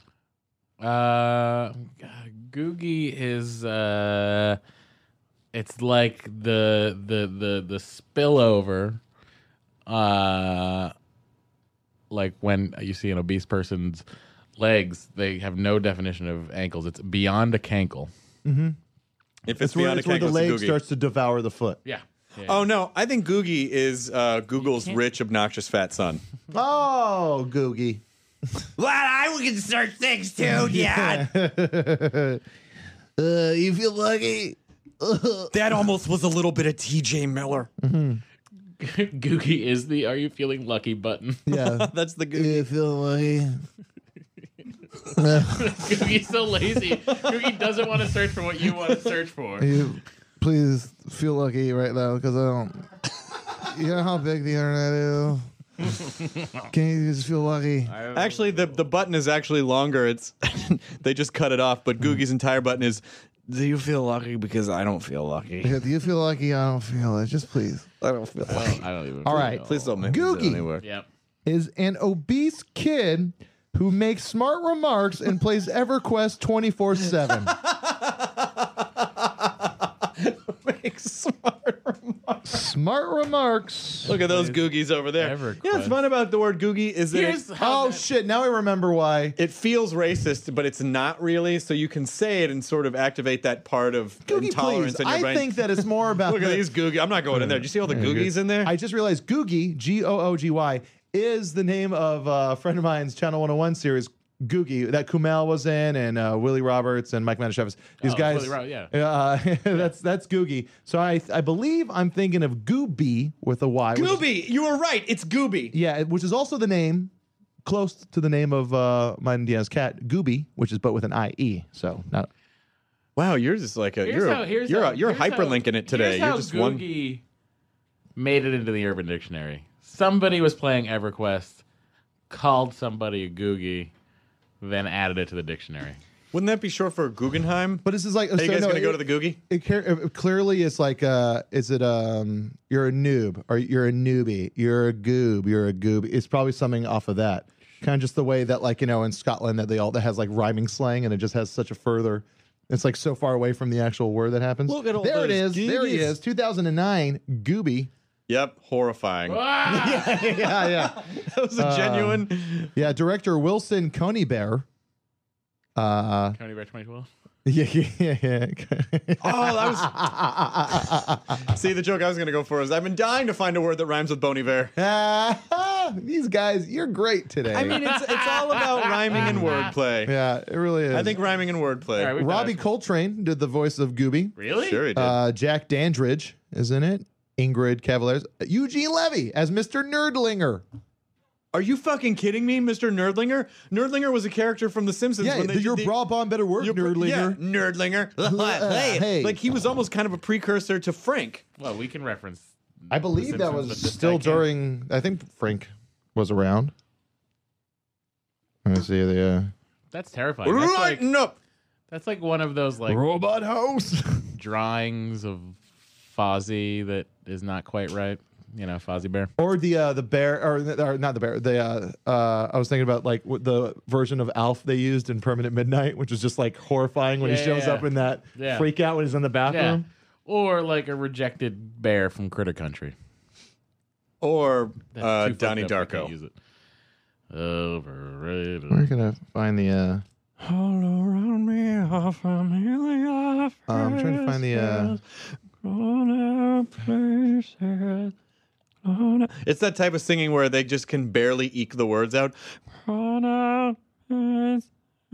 Uh, googie is uh, it's like the the the the spillover. Uh, like when you see an obese person's legs, they have no definition of ankles. It's beyond a cankle. Mm-hmm. If It's, it's, where, beyond it's a where the cankle, leg it's a googie. starts to devour the foot. Yeah. yeah. Oh no, I think Googie is uh, Google's can't- rich, obnoxious fat son. Oh, Googie. Well, I can search things too, Dad. Uh, you feel lucky? That almost was a little bit of T J Miller. Googie is the "Are you feeling lucky?" button. Yeah. That's the Googie. You feel lucky? Googie's so lazy. Googie doesn't want to search for what you want to search for. You please feel lucky right now because I don't. You know how big the internet is. Can you just feel lucky? Actually, the the button is actually longer. It's they just cut it off, but Googie's entire button is. Do you feel lucky? Because I don't feel lucky. Do you feel lucky? I don't feel it. Just please. I don't feel I lucky. don't, I don't even. All right. Please don't make Googie. it anywhere. Yep. Is an obese kid who makes smart remarks and plays EverQuest twenty-four seven. Make smart remarks. Smart remarks. Look at those Googies over there. EverQuest. You know what's fun about the word Googie is that Here's it, how Oh, that- shit. Now I remember why. it feels racist, but it's not really. So you can say it and sort of activate that part of Googie, intolerance please. in your I brain. think that it's more about. Look at the- these Googie. I'm not going in there. Do you see all the Googies in there? I just realized Googie, G O O G Y, is the name of a friend of mine's Channel one oh one series, Googie, that Kumail was in, and uh, Willie Roberts and Mike Manischewitz. These Oh, guys. Willie Ro- yeah. Uh, that's that's Googie. So I I believe I'm thinking of Gooby with a Y. which is- Gooby. You were right. It's Gooby. yeah, which is also the name, close to the name of uh, my Indiana's cat, Gooby, which is but with an I E. So not. Wow, you're just like a Here's you're how- a, here's you're how- a, you're here's how- hyperlinking it today. Here's You're how just one. Googie made it into the Urban Dictionary. Somebody was playing EverQuest, called somebody a Googie, then added it to the dictionary. Wouldn't that be short for Guggenheim? But this is like. Are you so guys no, gonna go it- to the Googie? It, car- it clearly it's like uh is it um you're a noob or you're a newbie, you're a goob, you're a goob. It's probably something off of that. Kind of just the way that like, you know, in Scotland that they all that has like rhyming slang and it just has such a further it's like so far away from the actual word that happens. Look at all there it those is. There he goobies. is. two thousand nine, Gooby. Yep, horrifying. yeah, yeah, yeah. That was a Uh, genuine. Yeah, director Wilson Conybeare. Uh County Bear twenty twelve. yeah, yeah, yeah. Oh, that was. See, the joke I was going to go for is I've been dying to find a word that rhymes with Bon Iver. these guys, you're great today. I mean, it's it's all about rhyming and wordplay. Yeah, it really is. I think rhyming and wordplay. All right, Robbie Coltrane did the voice of Gooby. Really? Sure he did. Uh, Jack Dandridge is in it. Ingrid Cavaliers. Eugene Levy as Mister Nerdlinger. Are you fucking kidding me, Mister Nerdlinger? Nerdlinger was a character from The Simpsons. Yeah, when they, your they, bra bomb better work, your- Nerdlinger. Yeah, Nerdlinger. Hey. hey. Like, he was almost kind of a precursor to Frank. Well, we can reference. I believe The that Simpsons, was but this still guy can't. during. I think Frank was around. Let me see the uh, That's terrifying. That's like, Lighten up. that's like one of those like robot house. drawings of Fozzie that is not quite right. You know, Fozzie Bear. Or the uh, the bear, or, or not the bear. The uh, uh, I was thinking about like what the version of Alf they used in Permanent Midnight, which is just like horrifying when Yeah, he shows yeah, up in that yeah. freak out when he's in the Yeah. bathroom. Or like a rejected bear from Critter Country. Or That's uh, too fucked Donnie up, I can't Darko. use it. Overrated. We're gonna find the. Uh, All around me are familiar uh, I'm trying to find the. Uh, grown-up places. Grown-up- It's that type of singing where they just can barely eke the words out. Grown-up places.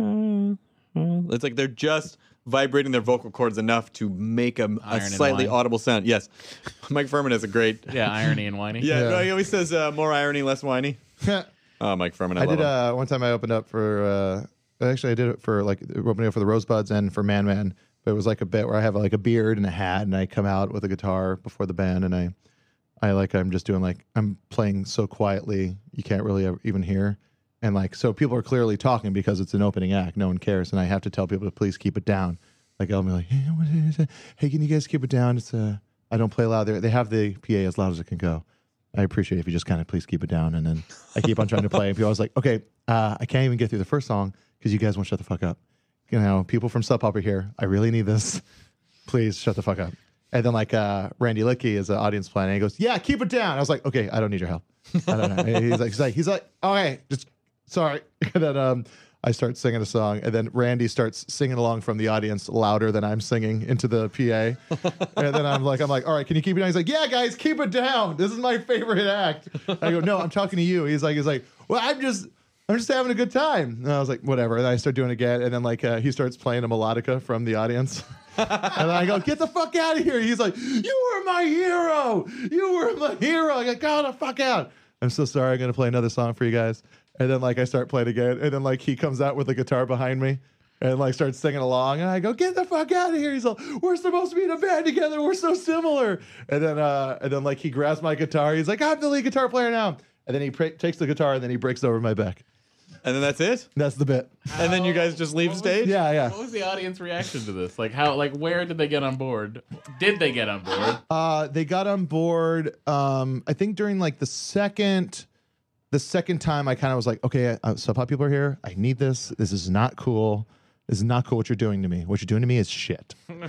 It's like they're just vibrating their vocal cords enough to make a, a Iron and slightly wine. audible sound. Yes. Mike Furman has a great... Yeah, irony and whiny. Yeah, Yeah. no, he always says uh, more irony, less whiny. Oh, Mike Furman, I, I love did him. uh, one time. I opened up for. Uh, actually, I did it for like opening up for the Rosebuds and for Man Man. But it was like a bit where I have like a beard and a hat, and I come out with a guitar before the band, and I, I like I'm just doing like I'm playing so quietly you can't really ever, even hear, and like so people are clearly talking because it's an opening act. No one cares, and I have to tell people to please keep it down. Like I'll be like, hey, what is it? Hey, can you guys keep it down? It's uh, I don't play loud. They they have the P A as loud as it can go. I appreciate it if you just kind of please keep it down. And then I keep on trying to play. And people are always like, okay, uh, I can't even get through the first song because you guys won't shut the fuck up. You know, people from Sub Pop are here. I really need this. Please shut the fuck up. And then like uh, Randy Lickey is an audience planner. And he goes, yeah, keep it down. I was like, okay, I don't need your help. I don't know. he's like, he's like, he's like, okay, just sorry. And then um, I start singing a song, and then Randy starts singing along from the audience louder than I'm singing into the P A. And then I'm like, I'm like, all right, can you keep it down? He's like, yeah, guys, keep it down. This is my favorite act. I go, no, I'm talking to you. He's like, he's like, well, I'm just, I'm just having a good time. And I was like, whatever. And I start doing it again, and then like uh, he starts playing a melodica from the audience. And then I go, get the fuck out of here. He's like, you were my hero. You were my hero. I go, go the fuck out. I'm so sorry. I'm going to play another song for you guys. And then like I start playing again. And then like he comes out with the guitar behind me and like starts singing along. And I go, get the fuck out of here. He's like, we're supposed to be in a band together. We're so similar. And then, uh, and then like he grabs my guitar. He's like, I'm the lead guitar player now. And then he pr- takes the guitar and then he breaks over my back. And then that's it? That's the bit. And then you guys just leave stage? Yeah, yeah. What was the audience reaction to this? Like how? Like where did they get on board? Did they get on board? Uh, they got on board. Um, I think during like the second, the second time, I kind of was like, okay, uh, Sub Pop people are here. I need this. This is not cool. This is not cool. What you're doing to me. What you're doing to me is shit.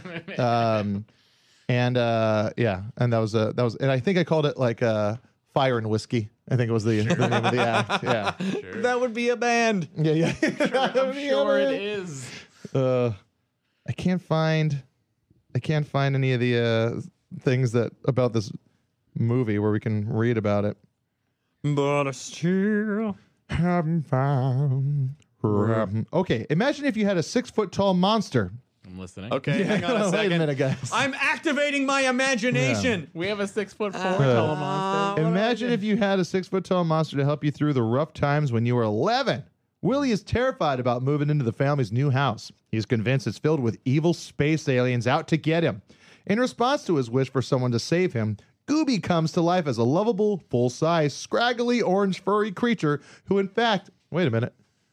um, and uh, yeah, and that was uh, that was, and I think I called it like uh, Fire and Whiskey. I think it was the, the name of the act. Yeah, Sure. That would be a band. yeah, yeah. I'm sure it is. Uh, I can't find, I can't find any of the uh, things that about this movie where we can read about it. But I still haven't found. Okay, imagine if you had a six foot tall monster. I'm listening. Okay, hang on a Wait a second. minute, guys. I'm activating my imagination. We have a six foot four tall monster. Imagine if you had a six foot tall monster to help you through the rough times when you were eleven. Willie is terrified about moving into the family's new house. He's convinced it's filled with evil space aliens out to get him. In response to his wish for someone to save him, Gooby comes to life as a lovable, full-size, scraggly, orange furry creature who, in fact, wait a minute.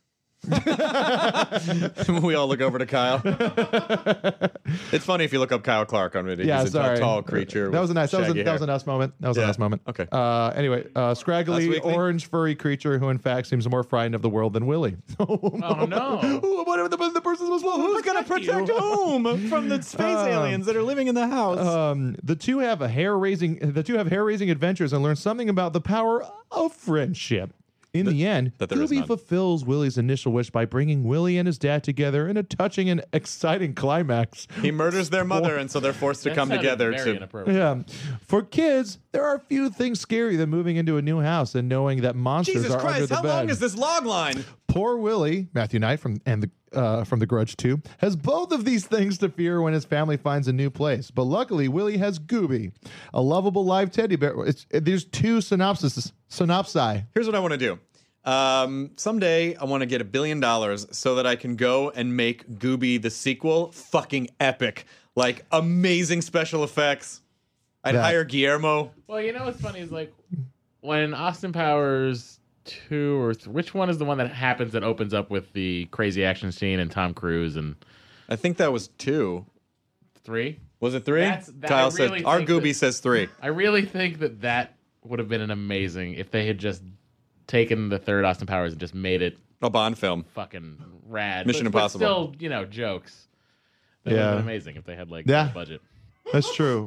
We all look over to Kyle. It's funny if you look up Kyle Clark on video. Yeah, He's sorry. a tall creature. That was a with nice. That was a, shaggy that was a hair. nice moment. That was Yeah. a nice moment. Okay. Uh, anyway, uh, Last scraggly, weekly? orange, furry creature who, in fact, seems more frightened of the world than Willie. Oh no! What if the, the person's supposed to Who's going to protect whom from the space Uh, aliens that are living in the house? Um, the two have a hair-raising. The two have hair-raising adventures and learn something about the power of friendship. In the end, that there is Gooby none. fulfills Willie's initial wish by bringing Willie and his dad together in a touching and exciting climax. He murders their mother, and so they're forced to That come sounded together very to. inappropriate. Yeah. For kids, there are few things scarier than moving into a new house and knowing that monsters Jesus are under Christ! the How bed. long is this log line? Poor Willie, Matthew Knight from and the uh, from The Grudge two, has both of these things to fear when his family finds a new place. But luckily, Willie has Gooby, a lovable live teddy bear. It's, it, there's two synopsis synopsi. Here's what I want to do. Um, someday I want to get a billion dollars so that I can go and make Gooby the sequel fucking epic, like amazing special effects. I'd That- hire Guillermo. Well, you know what's funny is like when Austin Powers two or th- which one is the one that happens that opens up with the crazy action scene and Tom Cruise and I think that was two. three? Was it three? That's- that- Kyle I really said our think Gooby that- says three. I really think that that would have been an amazing if they had just taken the third Austin Powers and just made it A Bond film. fucking rad. Mission but, Impossible. But still, you know, jokes. That would Yeah. have been amazing if they had like Yeah. a budget. That's true.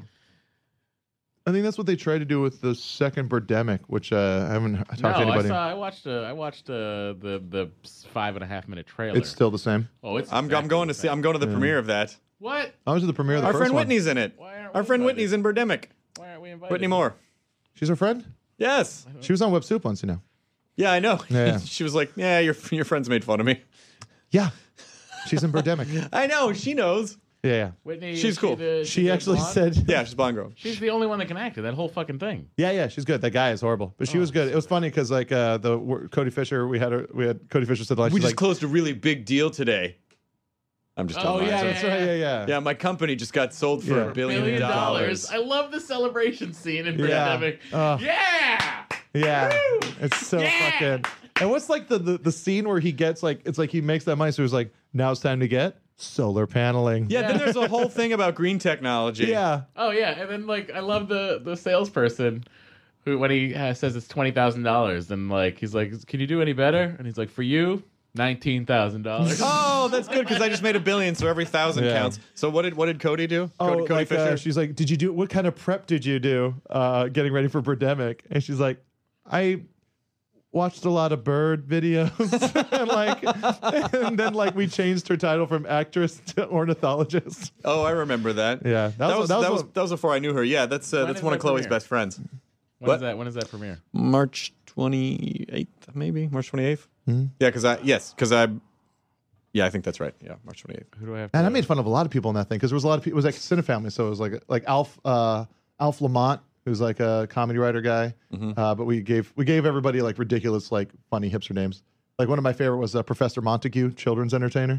I think that's what they tried to do with the second Birdemic, which uh, I haven't talked No, to I anybody. saw. I watched. Uh, I watched uh, the the five and a half minute trailer. It's still the same. Oh, it's. I'm, I'm exactly going to the see. same. I'm going to the Yeah. premiere of that. What? I was at the premiere of the Our first friend one. Whitney's in it. Why aren't Our we friend invited? Whitney's in Birdemic. Why aren't we invited? Whitney Moore. She's her friend? Yes. She was on Web Soup once, you know. Yeah, I know. Yeah. She was like, "Yeah, your your friends made fun of me." Yeah. She's in Birdemic. I know. She knows. Yeah, yeah. Whitney. She's is cool. She, the, She the actually blonde? said, Yeah, she's blonde girl. she's the only one that can act in that whole fucking thing. yeah, yeah, she's good. That guy is horrible, but she was good. It was funny because like uh, the w- Cody Fisher, we had her, we had Cody Fisher said like, We she's just like, closed a really big deal today. I'm just Oh, telling yeah, you. that's right, yeah, yeah, Yeah, my company just got sold for Yeah. a billion, Billion dollars. I love the celebration scene in Yeah. Birdemic. Oh. Yeah. yeah. Woo! It's so Yeah. fucking. And what's like the, the the scene where he gets like it's like he makes that money, so he's like, now it's time to get solar paneling. Yeah, then there's a whole thing about green technology. yeah. Oh yeah, and then like I love the the salesperson who when he uh, says it's twenty thousand dollars, and like he's like, "Can you do any better?" And he's like, "For you, nineteen thousand dollars." Oh, that's good because I just made a billion, so every thousand Yeah. counts. So what did what did Cody do? Oh, Cody, Cody like, Fisher. uh, she's like, did you do what kind of prep did you do uh, getting ready for Birdemic? And she's like, I watched a lot of bird videos, and like, and then like we changed her title from actress to ornithologist. oh, I remember that. Yeah, That, was, that, was, what- that was before I knew her. Yeah, that's uh, When that's is one that of Chloe's premiere? best friends. When What? is that? When is that premiere? March twenty-eighth, maybe March twenty-eighth. Hmm? Yeah, because I yes, because I. Yeah, I think that's right. Yeah, March twenty-eighth. Who do I have? To And I made fun of a lot of people in that thing because there was a lot of people. It was like Cinefamily, so it was like like Alf uh, Alf Lamont, who's like a comedy writer guy. Mm-hmm. Uh, but we gave we gave everybody like ridiculous, like funny hipster names. Like one of my favorite was uh, Professor Montague, children's entertainer.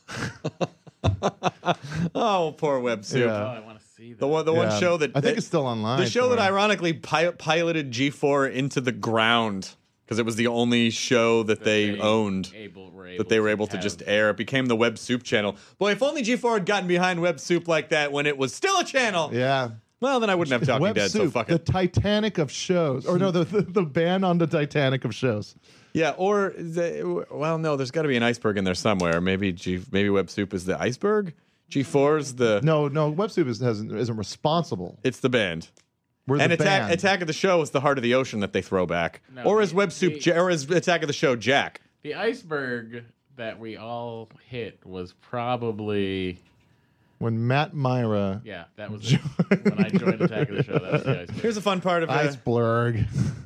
Oh, poor Web Soup. Oh, Yeah. I want to see that. The one, the one Yeah. show that I think that- it's still online. The show that somewhere. ironically pi- piloted G four into the ground because it was the only show that, they, they owned able, were able that they were to able to have- just air. It became the Web Soup channel. Boy, if only G four had gotten behind Web Soup like that when it was still a channel. Yeah. Well, then I wouldn't have Talking Web Dead, so Soup, fuck the it. Titanic of shows, or no, the, the the ban on the Titanic of shows. Yeah, or the, well, no, there's got to be an iceberg in there somewhere. Maybe G, maybe Web Soup is the iceberg. G four's the No, no, Web Soup is, hasn't, isn't responsible. it's the band. We're And the Attack band. Attack of the Show is the heart of the ocean that they throw back, No, or the- is Web Soup, the- Ja- or is Attack of the Show Jack? The iceberg that we all hit was probably When Matt Myra, yeah. That was it. When I joined Attack of the Show. That was the iceberg. Here's a fun part of it. Iceberg.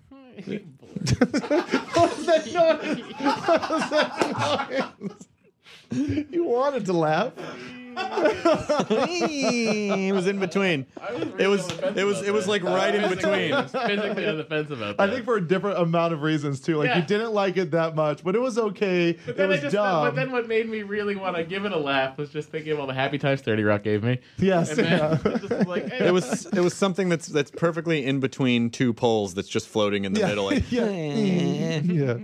What was that noise? What was that noise? You wanted to laugh. It was in between. It was it was it was like right in between. I was physically on the fence about that. I think for a different amount of reasons too. Like Yeah. you didn't like it that much, but it was okay. But It then, I was just, dumb. but then what made me really want to give it a laugh was just thinking of all the happy times thirty Rock gave me. Yes, And then yeah. it just was like, hey, It was it was something that's that's perfectly in between two poles that's just floating in the yeah. middle. Like, yeah. yeah.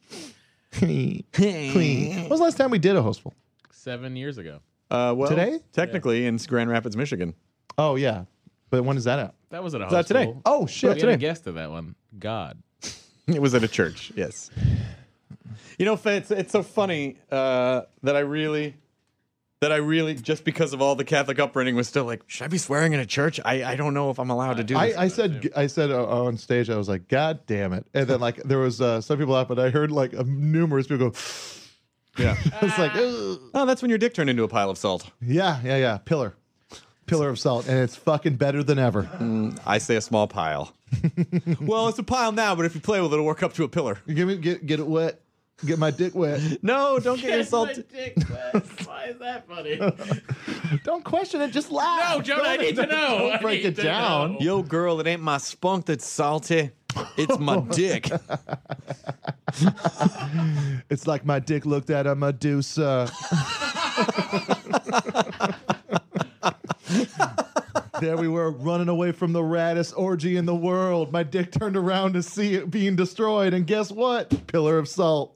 Clean. When was the last time we did a hostful? seven years ago. uh, well, Today? technically in Grand Rapids, Michigan. Oh yeah, but when is that out? That was at a that today? hostel. Oh We shit! had a Today. guest of that one. God. It was at a church. Yes. You know, Faye, it's it's so funny uh, that I really that I really, just because of all the Catholic upbringing, was still like, should I be swearing in a church? I, I don't know if I'm allowed to do this. I, I said I said uh, on stage, I was like, God damn it. And then like there was uh, some people out, but I heard like uh, numerous people go, yeah. It's like, ugh. Oh, that's when your dick turned into a pile of salt. Yeah, yeah, yeah. Pillar. Pillar of salt. And it's fucking better than ever. Mm, I say a small pile. Well, it's a pile now, but if you play with it, it'll work up to a pillar. Give me get get it wet. Get my dick wet. No, don't get, get your salt. My dick wet. Why is that funny? Don't question it. Just laugh. No, Joe, I need to know. Don't I break need it to down. know. Yo, girl, it ain't my spunk that's salty. It's my dick. It's like my dick looked at a Medusa. There we were running away from the raddest orgy in the world. My dick turned around to see it being destroyed, and guess what? Pillar of salt.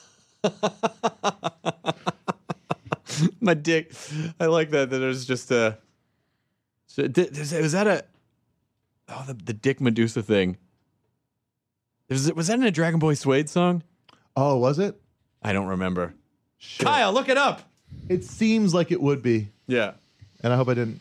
My dick. I like that. That there's just a. So, was that a? Oh, the, the Dick Medusa thing. Was, it, was that in a Dragon Boy Suede song? Oh, was it? I don't remember. Shit. Kyle, look it up. It seems like it would be. Yeah. And I hope I didn't.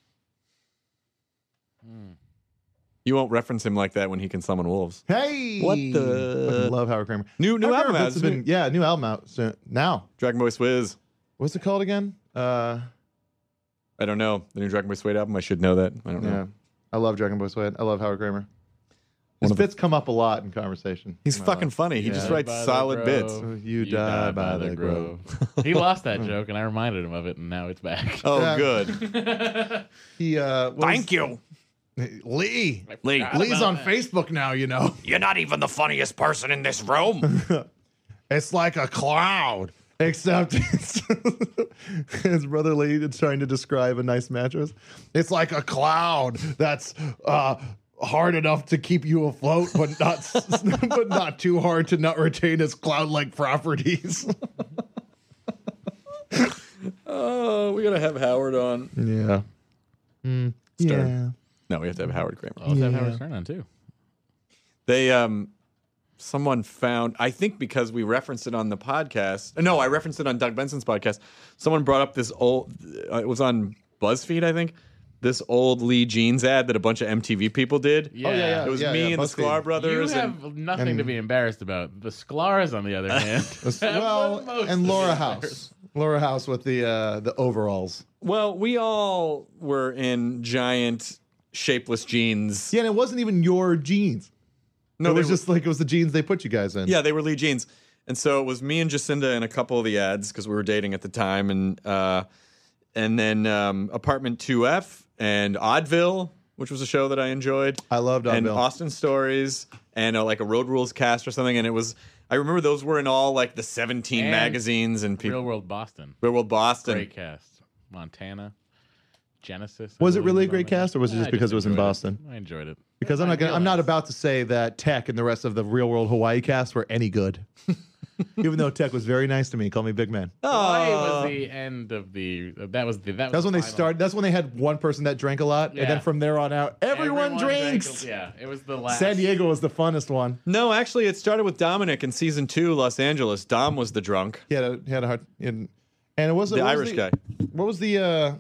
You won't reference him like that when he can summon wolves. Hey! What the? Fucking love Howard Kramer. New new Howard album Kramer out. has been, yeah, new album out soon. Now. Dragon Boy Swizz. What's it called again? Uh, I don't know. The new Dragon Boy Suede album. I should know that. I don't yeah. know. I love Dragon Boy Suede. I love Howard Kramer. One His of the- bits come up a lot in conversation. He's Uh, fucking funny. He yeah. just writes By the solid grove, bits. You die by the grove. He lost that joke, and I reminded him of it, and now it's back. Oh, Yeah. good. He, uh, what Thank was- you. Lee. Lee. Lee's on Facebook now, you know. You're not even the funniest person in this room. It's like a cloud. Except it's his brother Lee is trying to describe a nice mattress. It's like a cloud that's uh, hard enough to keep you afloat, but not but not too hard to not retain its cloud-like properties. Oh, we gotta have Howard on. Yeah. Mm, yeah. No, we have to have Howard Kramer. I'll have Yeah. Howard Stern on, too. They um someone found, I think because we referenced it on the podcast. No, I referenced it on Doug Benson's podcast. Someone brought up this old uh, it was on BuzzFeed, I think. This old Lee Jeans ad that a bunch of M T V people did. Yeah. Oh, yeah, yeah. It was Yeah, me yeah, and the BuzzFeed. Sklar brothers. You have and, nothing and- to be embarrassed about. The Sklars, on the other hand, have Well, the most and to be Laura embarrassed. House. Laura House with the uh, the overalls. well, we all were in giant shapeless jeans. Yeah, and it wasn't even your jeans. No, it was they were- just like it was the jeans they put you guys in. Yeah, they were Lee Jeans. And so it was me and Jacinda in a couple of the ads because we were dating at the time. And uh, and then um, Apartment two F and Oddville, which was a show that I enjoyed. I loved And Oddville. Austin Stories and uh, like a Road Rules cast or something. And it was, I remember those were in all like the seventeen And magazines and people. Real World Boston. Real World Boston. Great cast. Montana. Genesis. I Was it believe really a on great there. cast, or was it Yeah, just I because it was in enjoyed Boston? I enjoyed it. Because I'm I not gonna, I'm not realized- about to say that Tech and the rest of the Real World Hawaii cast were any good. Even though Tech was very nice to me, call me Big Man. Hawaii was the end of the. That was the. That was, That was when they final. started. That's when they had one person that drank a lot, Yeah. and then from there on out, everyone, drank- drinks. yeah, it was the last. San Diego was the funnest one. No, actually, it started with Dominic in season two, Los Angeles. Dom was the drunk. He had a, he had a hard, and, and it was The what was Irish the- guy. What was the uh,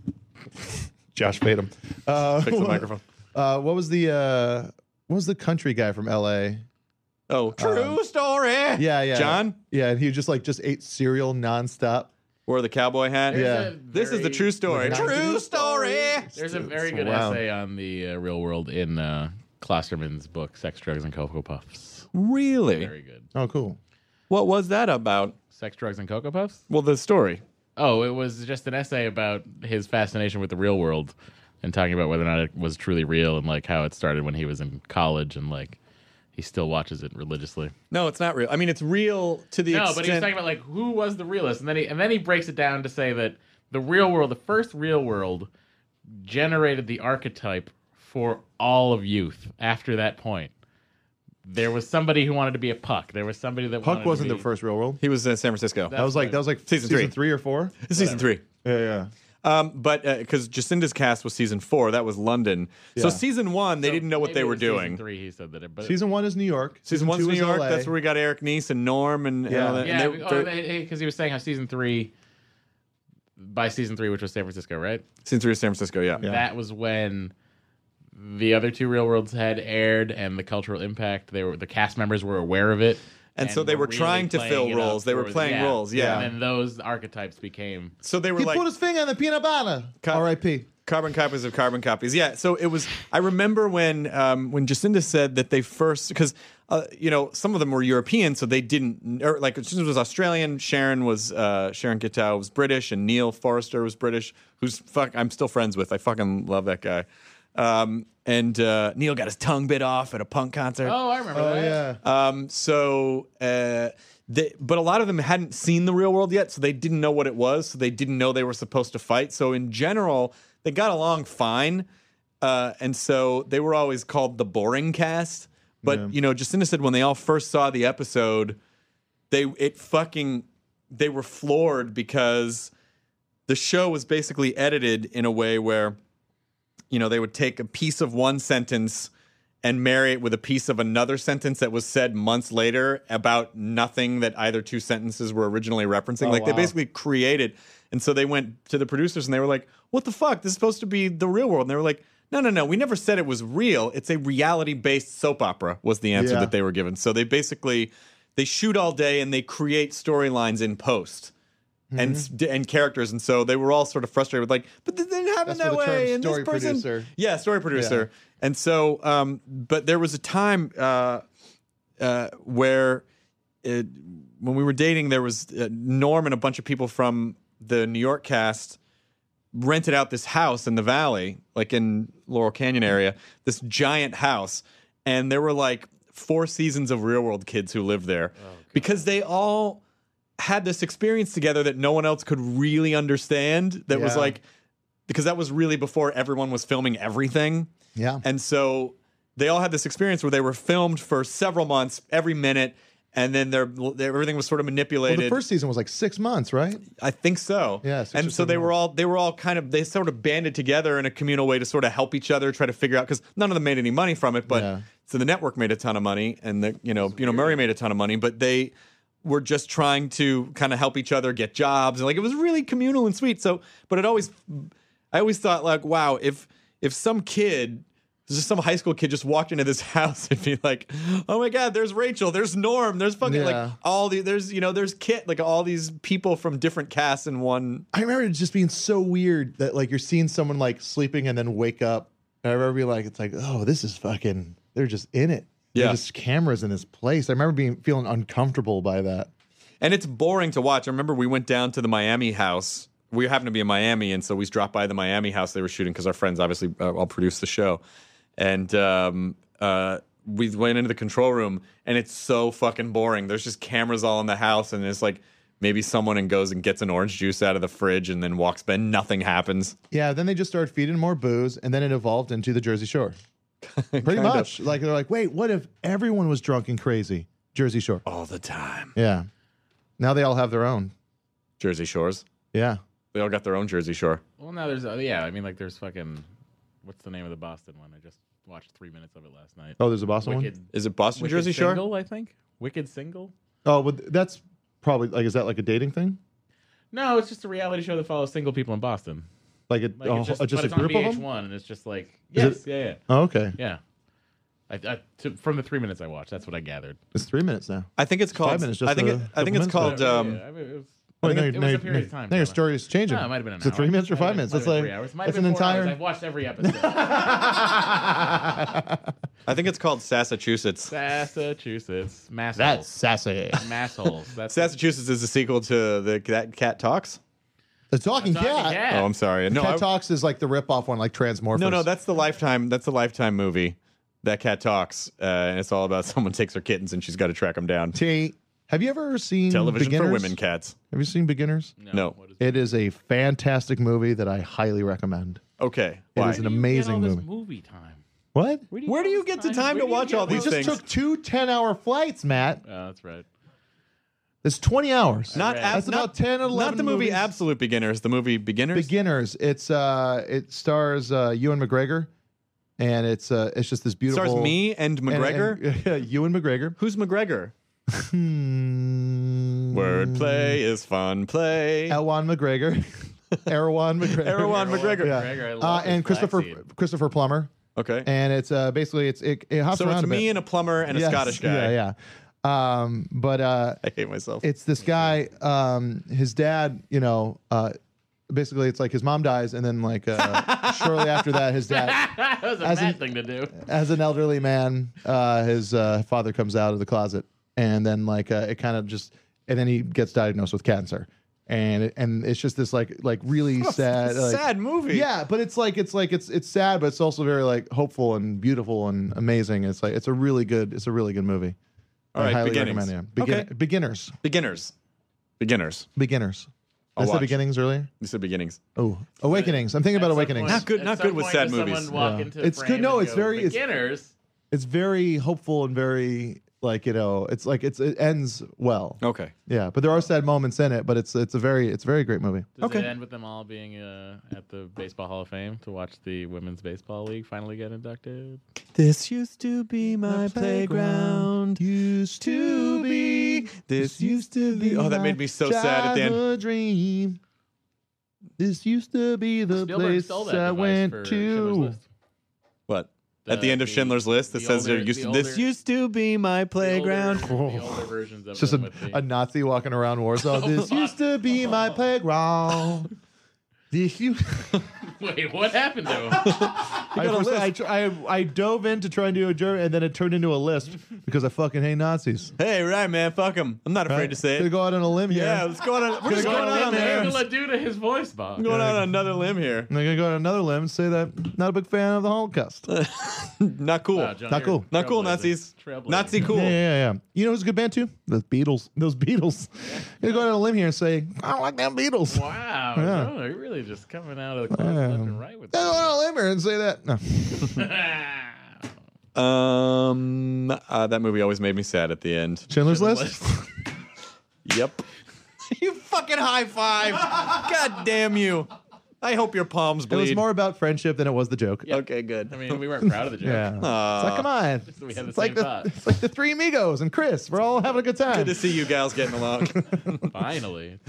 Josh Fadum? Uh, Fix the microphone. Uh, what was the uh, what was the country guy from L A? Oh, true story. Yeah, yeah, John? Yeah, and he just like just ate cereal nonstop. Wore the cowboy hat. Yeah. There's a This is the very- true story. With True nineteen- story. There's a very good Wow. essay on the uh, real world in uh, Klosterman's book, Sex, Drugs, and Cocoa Puffs. Really? Very good. Oh, cool. What was that about? Sex, Drugs, and Cocoa Puffs? Well, the story. Oh, it was just an essay about his fascination with the real world and talking about whether or not it was truly real and like how it started when he was in college and like he still watches it religiously. No, it's not real. I mean, it's real to the No, extent. but he was talking about like who was the realist, and then he and then he breaks it down to say that the real world, the first real world, generated the archetype for all of youth. After that point, there was somebody who wanted to be a Puck. There was somebody that Puck wanted wasn't to the be, first Real World. He was in San Francisco. That was like that was like Season season three. three or four. It's season three. Yeah, yeah. Um, but because Jacinda's cast was season four, that was London. So Yeah. season one, they So didn't know what maybe they it were was season doing. Three, he said that. It, but Season one is New York. Season one's two New is York. L A. That's where we got Eric Nice and Norm and and Yeah. all that. And yeah, they- because they're- he was saying how season three, by season three, which was San Francisco, right? Season three of San Francisco, yeah. Yeah. That was when the other two Real Worlds had aired, and the cultural impact. They were the cast members were aware of it, And, so they were really trying to playing fill it up roles. They were for- playing yeah. roles, yeah. And then those archetypes became. So they were He like put his finger in the peanut butter. R I P carbon copies of carbon copies. Yeah. So it was. I remember when um, when Jacinda said that they first because uh, you know some of them were European, so they didn't or like Jacinda was Australian. Sharon was uh, Sharon Gittow was British, and Neil Forrester was British. Who's fuck I'm still friends with. I fucking love that guy. Um, and uh, Neil got his tongue bit off at a punk concert. Oh, I remember Oh that. yeah. Um, so, uh, they, but a lot of them hadn't seen the real world yet, so they didn't know what it was. So they didn't know they were supposed to fight. So in general, they got along fine. Uh, and so they were always called the boring cast. But, Yeah. you know, Jacinda said when they all first saw the episode, they, it fucking, they were floored because the show was basically edited in a way where, you know, they would take a piece of one sentence and marry it with a piece of another sentence that was said months later about nothing that either two sentences were originally referencing. Oh, like they wow. basically created. And so they went to the producers and they were like, what the fuck? This is supposed to be the real world. And they were like, no, no, no. We never said it was real. It's a reality-based soap opera was the answer Yeah. that they were given. So they basically, they shoot all day and they create storylines in post. And Mm-hmm. and characters, and so they were all sort of frustrated with like, but they didn't happen That's that where the way. term And this story person, producer- yeah, story producer. And so, um, but there was a time uh, uh, where it, when we were dating, there was uh, Norm and a bunch of people from the New York cast rented out this house in the valley, like in Laurel Canyon area, this giant house, and there were like four seasons of Real World kids who lived there because they all had this experience together that no one else could really understand. That was Yeah. like because that was really before everyone was filming everything. Yeah. And so they all had this experience where they were filmed for several months, every minute, and then their everything was sort of Well, manipulated. the first season was like six months, right? I think so. Yeah, six or and so seven they were months. all they were all kind of they sort of banded together in a communal way to sort of help each other, try to figure out because none of them made any money from it, but Yeah. so the network made a ton of money, and the you know you know Murray made a ton of money, but they were just trying to kind of help each other get jobs, and like it was really communal and sweet. So, but it always, I always thought like, wow, if if some kid. Just some high school kid just walked into this house and be like, "Oh my God, there's Rachel, there's Norm, there's fucking Yeah. like all the there's you know there's Kit, like all these people from different casts in one." I remember it just being so weird that like you're seeing someone like sleeping and then wake up. And I remember being like, it's like, oh, this is fucking. They're just in it. Yeah. There's just cameras in this place. I remember being feeling uncomfortable by that. And it's boring to watch. I remember we went down to the Miami house. We happened to be in Miami, and so we dropped by the Miami house they were shooting because our friends obviously uh, all produced the show. And um, uh, we went into the control room, and it's so fucking boring. There's just cameras all in the house, and it's like maybe someone and goes and gets an orange juice out of the fridge and then walks by, and nothing happens. Yeah. Then they just started feeding more booze, and then it evolved into the Jersey Shore. Pretty Kind of. much. Like they're like, wait, what if everyone was drunk and crazy? Jersey Shore. All the time. Yeah. Now they all have their own. Jersey Shores. Yeah. They all got their own Jersey Shore. Well, now there's uh, yeah. I mean, like there's fucking. What's the name of the Boston one? I just watched three minutes of it last night. Oh, there's a Boston one? Wicked, Is it Boston Wicked Jersey Shore? Single, I think. Wicked Single. Oh, but that's probably like, is that like a dating thing? No, it's just a reality show that follows single people in Boston. Like, it, Like oh, it's just, just but a it's group on of them? V H one, and it's just like Is yes, it- yeah, yeah, Oh, okay. yeah. I, I, to, from the three minutes I watched, that's what I gathered. It's three minutes now. I think it's called. Five minutes, just I think a it, I couple think it's minutes called. ago. Um, yeah, I mean, it was, Well, I now, think you- it now, was a you- period of time. now your so- story is changing. No, it might have been an Is it hour. three minutes or Might five have minutes? been- That's might like have been three hours. Might have that's an been four hours. entire. I've watched every episode. I think it's called Massachusetts. Massachusetts, mass That's sassy. massholes. That's Massachusetts is the sequel to the that Cat Talks. The talking Talking cat. Cat. Oh, I'm sorry. No, Cat I- Talks is like the rip-off one, like Transmorphers. no, no. That's the Lifetime. That's the Lifetime movie. That Cat Talks, uh, and it's all about someone takes her kittens and she's got to track them down. T. Have you ever seen Television Beginners? for women cats. Have you seen Beginners? No. What is It is a fantastic movie that I highly recommend. Okay. It Why? is an Where do you get amazing all this movie. movie time? What? Where do you get the time to Where do you watch get all We these just things? took two ten-hour flights, Matt. Oh, that's right. It's twenty hours. Not Right. ab- That's not, about ten, eleven Not the movie movies. Absolute Beginners. The movie Beginners. Beginners. It's uh, it stars uh, Ewan McGregor, and it's uh, it's just this beautiful. Stars me and and- McGregor. and- yeah, Ewan McGregor. Who's McGregor? Hmm. Wordplay is fun play. Ewan McGregor. Erwan McGregor. Erwan McGregor. Yeah. McGregor, I love Uh, his and Christopher flaxseed. Christopher Plummer. Okay. And it's uh, basically it's it, it hops So around it's a bit. me and a plumber and a Yes, Scottish guy. Yeah, yeah. Um, but uh, I hate myself. it's this guy. Um, his dad, you know, uh, basically it's like his mom dies, and then like uh, shortly after that, his dad, that was a As bad an- thing to do. as an elderly man, uh, his uh, father comes out of the closet, and then like uh, it kind of just, and then he gets diagnosed with cancer. And it, and it's just this like like really sad like, Sad movie. yeah, but it's like it's like it's it's sad, but it's also very like hopeful and beautiful and amazing. It's like it's a really good it's a really good movie. All I right, highly beginnings. recommend it. Begin- Okay. Beginners, Beginners. Beginners. beginners. I'll I said watch. beginnings earlier. You said beginnings. Oh, Awakenings. I'm thinking about At some Awakenings. point- Not good- at not some good with point sad does movies. someone walk Yeah. into the It's good- frame no, and it's go, very- it's- beginners. It's very hopeful and very like you know. It's like it's it ends well. Okay. Yeah, but there are sad moments in it. But it's it's a very it's a very great movie. Does Okay. it end with them all being uh, at the Baseball Hall of Fame to watch the Women's Baseball League finally get inducted? This used to be my playground. Used to be. This used to be. Oh, that made me so sad at the end. childhood dream. This used to be the Spielberg place stole that I device went for Schindler's to. List. What? The- At the end of the- Schindler's List, it the says there older- used the to, this older- used to be my playground. The older, the older versions of It's just them a, with the, a Nazi walking around Warsaw. This used to be my playground. This you. Wait, what happened to him? I, first, I, tr- I I dove in to try and do a German, and then it turned into a lisp because I fucking hate Nazis. Hey, right, man. Fuck him. I'm not afraid Right? to say Gonna it. go out on a limb here. Yeah, let's go on. A, we're just go going on a out on limb there. here. What will it do to his voice box? I'm going out on another limb here. I'm gonna go on another limb and say that not a big fan of the Holocaust. yeah, Not cool. Wow, John, Not you're cool. Not cool, trailblazer. Nazis. Trailblazer. Nazi cool. yeah, yeah. You know who's a good band too? The Beatles. Those Beatles. I'm gonna go out on a limb here and say I don't like them Beatles. Wow, Yeah. no, you're really just coming out of the closet left and right with I'm gonna go out on a limb here and say that. No. that. Um, uh, that movie always made me sad at the end. Schindler's List. Yep. You fucking high five. God damn you. I hope your palms It bleed. was more about friendship than it was the joke. Yeah. Okay, good. I mean, we weren't proud of the joke. Yeah. It's Aw. like, come on. Just that we had the It's like same the, thought. it's like the three amigos and Chris. We're all having a good time. Good to see you gals getting along. Finally.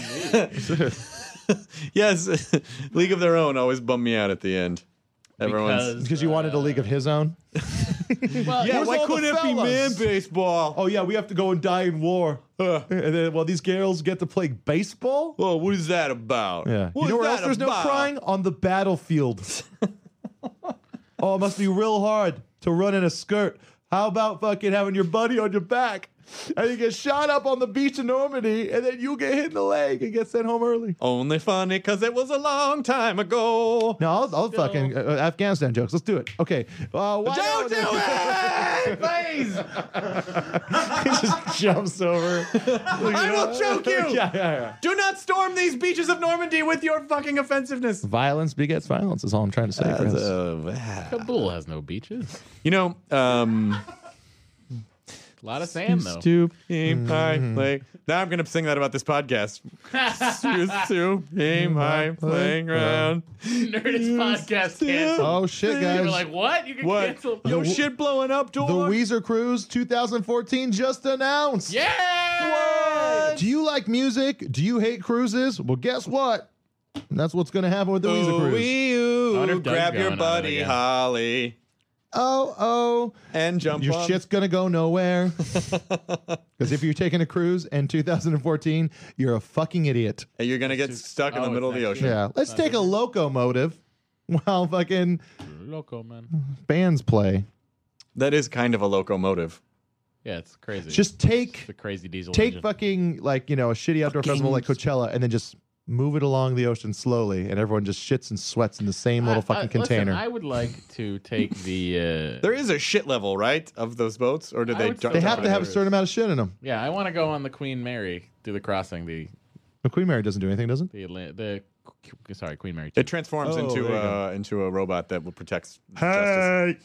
Yes, League of Their Own always bummed me out at the end. Everyone's. Because, Because you wanted a league of his own. well, Yeah, Where's why all the couldn't it be fellas? man baseball? Oh yeah, we have to go and die in war. And then, well, these girls get to play baseball. Well, what is that about? Yeah. What you know is where else that there's about? no crying? On the battlefield. Oh, it must be real hard to run in a skirt. How about fucking having your buddy on your back and you get shot up on the beach in Normandy and then you get hit in the leg and get sent home early? Only funny because it was a long time ago. No, I'll, I'll fucking uh, Afghanistan jokes. Let's do it. Okay. Uh, why Don't do it, please. He just jumps over. I will choke you. yeah, yeah, yeah. Do not storm these beaches of Normandy with your fucking offensiveness. Violence begets violence is all I'm trying to say, Chris. Kabul has no beaches. You know, um, A lot of sand, though. to be my play. Now I'm gonna sing that about this podcast. Used to be my playground. Nerdist podcast canceled. Oh shit, They were guys. like, what? You can What? cancel? Yo, shit blowing up, The dog. Weezer Cruise twenty fourteen just announced. Yeah! Do you like music? Do you hate cruises? Well, guess what? That's what's going to happen with the Weezer Ooh, Cruise. wee, I wonder ooh, if Doug's grab your going on it buddy again. Holly Oh, oh. and jump Your on. shit's going to go nowhere. Because if you're taking a cruise in two thousand fourteen, you're a fucking idiot. And you're gonna get stuck in oh, the middle of it's the next ocean. year. Yeah. Let's take a locomotive while fucking Loco, man. bands play. That is kind of a locomotive. Yeah, it's crazy. Just take it's a crazy diesel take engine. fucking like, you know, a shitty outdoor festival like Coachella and then just move it along the ocean slowly and everyone just shits and sweats in the same little I- fucking I- container. Listen, I would like to take the. Uh, There is a shit level, right, of those boats, or do I they? would drop they still have want to have a there certain amount of shit in them. yeah, I want to go on the Queen Mary, do the crossing, the But Queen Mary doesn't do anything, does it? the Atla- the sorry, Queen Mary. It transforms Oh, into there you uh, into a robot that will protect justice.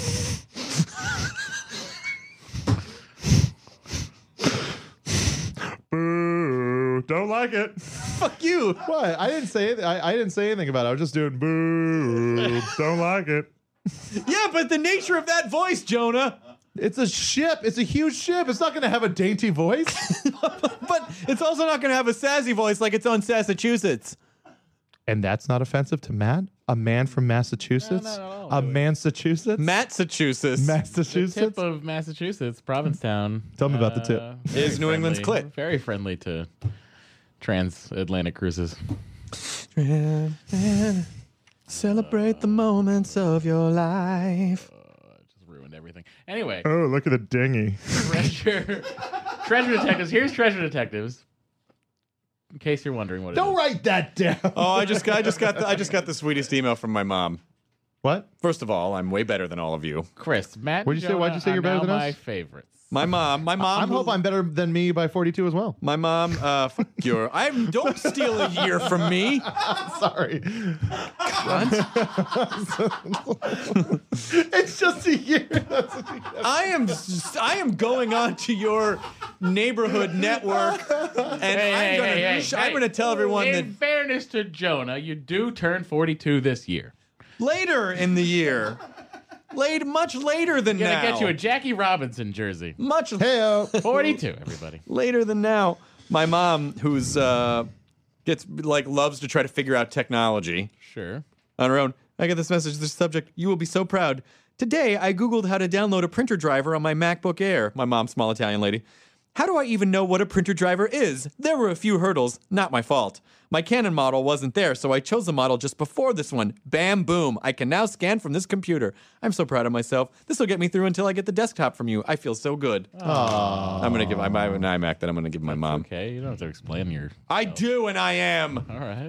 Boo! Don't like it. Fuck you. What? I didn't say. I, I didn't say anything about it. I was just doing boo. Don't like it. Yeah, but the nature of that voice, Jonah. It's a ship. It's a huge ship. It's not going to have a dainty voice. But it's also not going to have a sassy voice like it's on Massachusetts. And that's not offensive to Matt? A man from Massachusetts? No, not at all. A Massachusetts? Massachusetts. Massachusetts? The tip of Massachusetts, Provincetown. Tell me about the tip. uh, Is very New England's friendly- clit. Very friendly to transatlantic cruises. Celebrate the moments of your life. Just ruined everything. Anyway, Oh, look at the dinghy. treasure, treasure detectives. Here's treasure detectives. In case you're wondering what it Don't is. write that down. Oh, I just got, I just got, the, I just got the sweetest email from my mom. What? First of all, I'm way better than all of you. Chris, Matt, What'd you say? and Why'd you say Jonah you're better are than now us? my favorites. My mom, my mom. I who- hope I'm better than me by forty-two as well. My mom, uh, fuck your. I don't steal a year from me. Sorry. It's just a year. I am, I am going on to your neighborhood network, and Hey, I'm hey, gonna, hey, hey, sh- I'm hey. gonna tell everyone In that fairness to Jonah, you do turn forty-two this year. later in the year, late, much later than Gonna now, get you a Jackie Robinson jersey. much Hey, forty-two, everybody. later than now. My mom, who's uh, gets like loves to try to figure out technology Sure. on her own. I get this message. This subject. You will be so proud. Today, I Googled how to download a printer driver on my MacBook Air. My mom, small Italian lady. How do I even know what a printer driver is? There were a few hurdles. Not my fault. My Canon model wasn't there, so I chose a model just before this one. Bam, boom. I can now scan from this computer. I'm so proud of myself. This will get me through until I get the desktop from you. I feel so good. Aww. I'm going to give, I have an iMac that I'm going to give my mom. Okay, you don't have to explain your. I do, and I am. All right.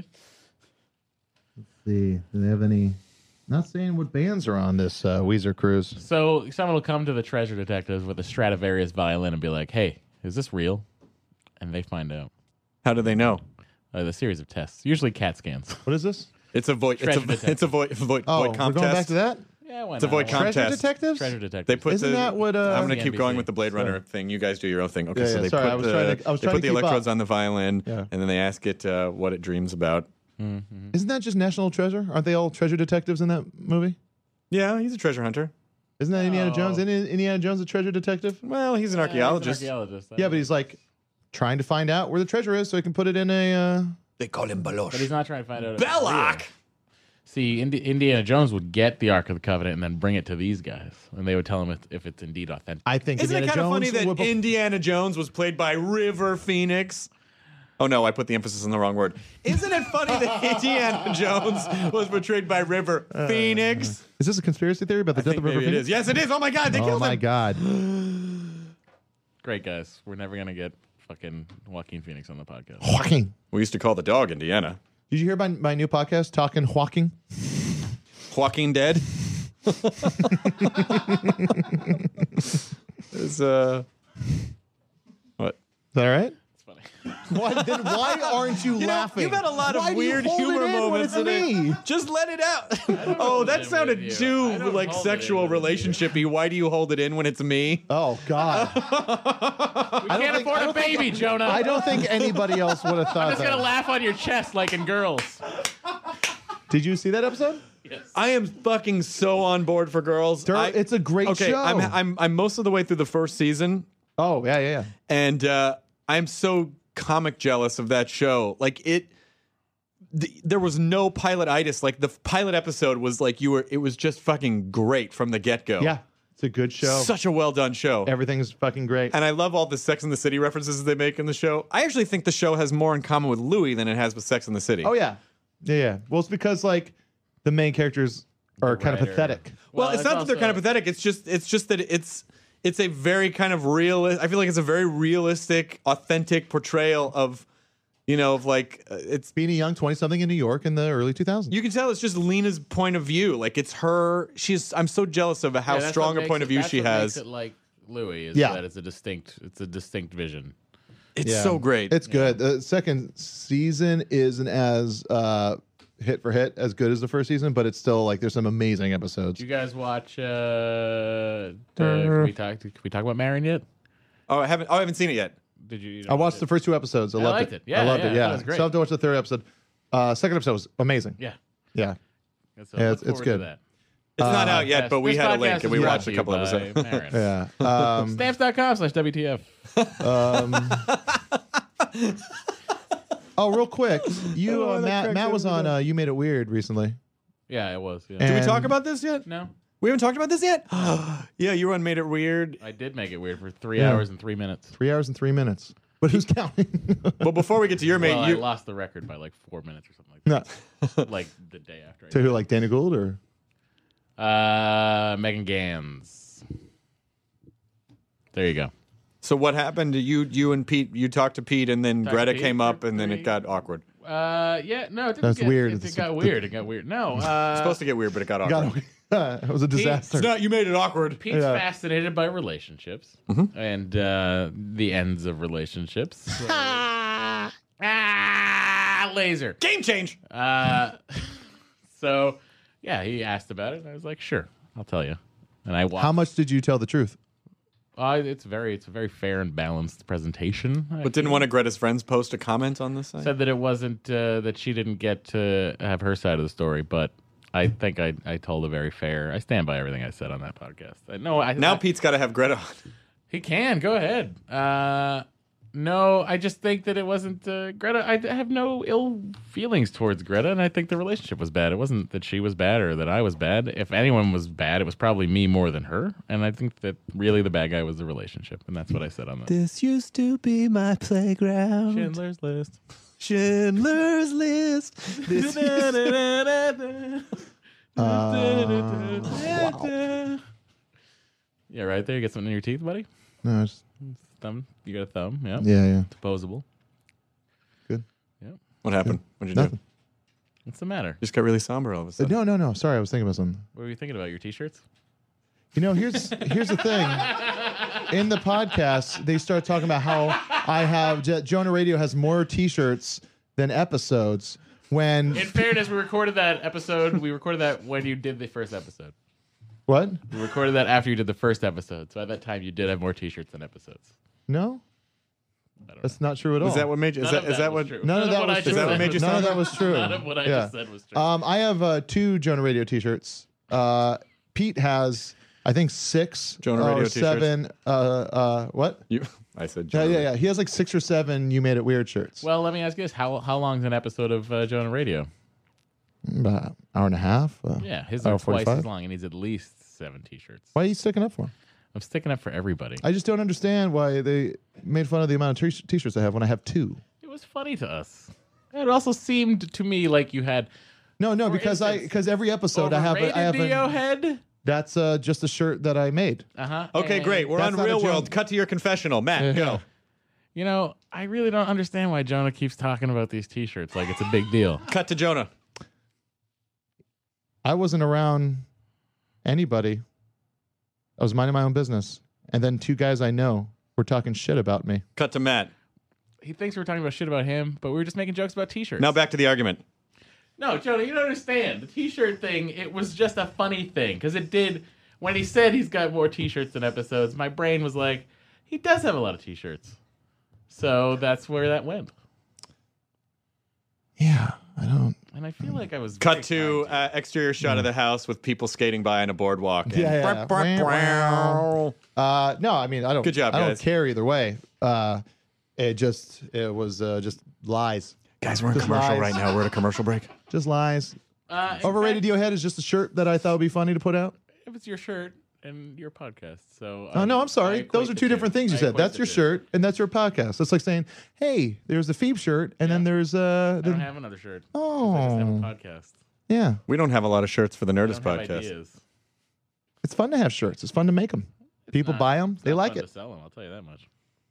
see. Do they have any? Not saying what bands are on this uh, Weezer cruise. So someone will come to the treasure detectives with a Stradivarius violin and be like, "Hey, is this real?" And they find out. How do they know? Uh, the series of tests, usually CAT scans. What is this? It's a voice. It's Treasure a, detective. it's a voice. Voice Oh, void we're comp going back test. to that. Yeah, why It's a not? void comp Treasure test. detectives. Treasure detectives. They put Isn't the, that what, uh, I'm going to C N keep B C. going with the Blade Runner thing. You guys do your own thing. Okay, Yeah, so yeah, they sorry, put I was the, trying to- I was they trying put to the keep electrodes up. on the violin, Yeah. and then they ask it uh, what it dreams about. Isn't that just National Treasure? Aren't they all treasure detectives in that movie? Yeah, he's a treasure hunter. Isn't that Indiana Oh. Jones? Isn't Indiana Jones a treasure detective? Well, he's an Yeah, he's an archaeologist. archaeologist. Yeah, but he's like trying to find out where the treasure is so he can put it in a. Uh... They call him Balosh. But he's not trying to find out. if it's Belloc. real. See, Indi- Indiana Jones would get the Ark of the Covenant and then bring it to these guys, and they would tell him if, if it's indeed authentic. I think Isn't it Indiana kind of funny Jones that would- Indiana Jones was played by River Phoenix? Oh no, I put the emphasis on the wrong word. Isn't it funny that Indiana Jones was portrayed by River Phoenix? Is this a conspiracy theory about the I death think of River maybe it Phoenix? is. Yes, it is. Oh my God, they Oh killed my him. God! Great guys. We're never gonna get fucking Joaquin Phoenix on the podcast. Joaquin. We used to call the dog Indiana. Did you hear my, my new podcast, Talking Joaquin? Joaquin dead. Is uh, what? Is that all right? It's funny. Why, then why aren't you, You know, laughing? you've had a lot Why of do you weird hold it humor in when moments it's today. me? Just let it out. Oh, hold that it in sounded with you. too I don't like hold it in sexual with you. relationshipy. Why do you hold it in when it's me? Oh God! We I don't can't think- afford I a don't think- baby, Jonah. I don't think anybody else would have I'm thought just that. gonna laugh on your chest like in Girls. Did you see that episode? Yes. I am fucking so on board for Girls. Dur- I- it's a great okay, show. I'm, I'm I'm most of the way through the first season, Oh yeah, yeah, yeah. and uh, I'm so comic jealous of that show. Like it, th- there was no pilot-itis. Like the pilot episode was like you were. It was just fucking great from the get-go. Yeah, it's a good show. Such a well done show. Everything's fucking great. And I love all the Sex and the City references they make in the show. I actually think the show has more in common with Louis than it has with Sex and the City. Oh yeah, yeah, yeah. Well, it's because like the main characters are kind of writer. pathetic. Well, it's not that they're kind of also- pathetic. It's just it's just that it's it's a very kind of real. I feel like it's a very realistic, authentic portrayal of, you know, of like uh, it's. Being a young twenty-something in New York in the early two thousands. You can tell it's just Lena's point of view. Like it's her. She's. I'm so jealous of how Yeah, that's strong what a makes point it- of view that's she what has. Makes it like Louis is Yeah. that it's a distinct, it's a distinct vision. It's Yeah. so great. It's good. The second season isn't as uh, hit for hit as good as the first season, but it's still like there's some amazing episodes. Did you guys watch? Uh, uh, can we talk? Can we talk about Marion yet? oh, I haven't. Oh, I haven't seen it yet. Did you? you I watched the first two episodes. I Yeah, I loved liked it. it. Yeah, I loved yeah, it. I Yeah, thought it was great. so I have to watch the third episode. Uh, second episode was amazing. Yeah. Yeah, So Yeah, look it's- it's forward good. to that. It's not Uh, out yet, Yes, but we this had a podcast link and we is brought watched to a you couple by episodes. Marion. yeah. Um, Stamps dot com slash W T F. um, Oh, real quick, you Oh, uh, that Matt cracks Matt was me on. up. Uh, you made it weird recently. Yeah, it was. Yeah. Did we And- talk about this yet? No. We haven't talked about this yet? Yeah, you one made it weird. I did make it weird for three Yeah. hours and three minutes. Three hours and three minutes. But who's counting? Well, before we get to your mate, Well, you I lost the record by like four minutes or something like no. that. Like the day after. I To who, like Danny Gould or? Uh, Megan Gans. There you go. So what happened? You you and Pete, you talked to Pete, and then Talked to Greta Pete came for up, and then three- it got awkward. Uh, yeah, no, it didn't That's get, weird. It, it It's- got weird. It got weird. No, uh, It's supposed to get weird, but it got Got awkward. it was a disaster. It's not. You made it awkward. Pete's Yeah. fascinated by relationships Mm-hmm. and uh, the ends of relationships. So- ah, laser. Game change. Uh, so, yeah, he asked about it, and I was like, sure, I'll tell you. And I watched. How much did you tell the truth? Uh, it's very, it's a very fair and balanced presentation. I But didn't feel. one of Greta's friends post a comment on this site? Said that it wasn't uh, that she didn't get to have her side of the story, but I think I I told a very fair. I stand by everything I said on that podcast. I, no, I now I, Pete's got to have Greta on. he can go ahead. Uh, no, I just think that it wasn't uh, Greta. I have no ill feelings towards Greta, and I think the relationship was bad. It wasn't that she was bad or that I was bad. If anyone was bad, it was probably me more than her. And I think that really the bad guy was the relationship, and that's what I said on that. This used to be my playground. Schindler's List. Schindler's List. This Uh, yeah, right there. You get something in your teeth, buddy? No, it's, Thumb. You got a thumb. Yeah. yeah, yeah. It's opposable. Good. Yeah. What happened? What did you Nothing. do? What's the matter? Just got really somber all of a Uh, sudden. No, no, no. Sorry, I was thinking about something. What were you thinking about? Your t-shirts? You know, here's here's the thing. In the podcast, they start talking about how I have J- Jonah Radio has more T-shirts than episodes. When In fairness, we recorded that episode. We recorded that when you did the first episode. what? We recorded that after you did the first episode. So at that time, you did have more t-shirts than episodes. No, I don't that's not true at all. Is that what made you? Is None that of is that was what? true. None of that what was I true. just Is that what said made you was None of sound- that was true. None of what I Yeah. just said was true. Um, I have uh, two Jonah Radio T-shirts. Uh, Pete has, I think, six Jonah or Radio t-shirts? seven. Uh, uh, what? You? I said. Yeah, Jonah. yeah, yeah. He has like six or seven. You made it weird shirts. Well, let me ask you this: how how long is an episode of uh, Jonah Radio? About an hour and a half. Uh, Yeah, his hour are twice forty-five. as long. He needs at least seven t-shirts. Why are you sticking up for him? I'm sticking up for everybody. I just don't understand why they made fun of the amount of t- t-shirts I have when I have two. It was funny to us. It also seemed to me like you had No, no, For because I instance, because every episode I have a, I have overrated Dio a, head. that's uh, just a shirt that I made. Uh huh. Okay, great. We're That's on not a Real joke. World. Cut to your confessional, Matt. Yeah. Go. You know, I really don't understand why Jonah keeps talking about these T-shirts like it's a big deal. Cut to Jonah. I wasn't around anybody. I was minding my own business, and then two guys I know were talking shit about me. Cut to Matt. He thinks we're talking about shit about him, but we were just making jokes about T-shirts. Now back to the argument. No, Jonah, you don't understand. The T-shirt thing, it was just a funny thing because it did. When he said he's got more T-shirts than episodes, my brain was like, he does have a lot of T-shirts. So that's where that went. Yeah, I don't. And I feel like I was Cut very to kind uh, exterior shot of the house with people skating by on a boardwalk. and- Yeah, yeah. Uh, no, I mean I don't. Good job, I don't guys. care either way. Uh, it just it was uh, just lies. Guys, we're in Just commercial lies. right now. We're at a commercial break. Just lies. Uh, in Overrated fact, Dio Head is just a shirt that I thought would be funny to put out. If it's your shirt and your podcast, so Oh no, I'm I sorry. equate Those are the two different things you I said. equate That's the your two. shirt and that's your podcast. It's like saying, "Hey, there's the Phoebe shirt, and then there's uh." I The, don't have another shirt. 'cause I just have a oh, podcast. yeah. We don't have a lot of shirts for the I Nerdist don't have podcast. ideas. It's fun to have shirts. It's fun to make them. People not- buy them. It's They not like fun it. to sell them, I'll tell you that much.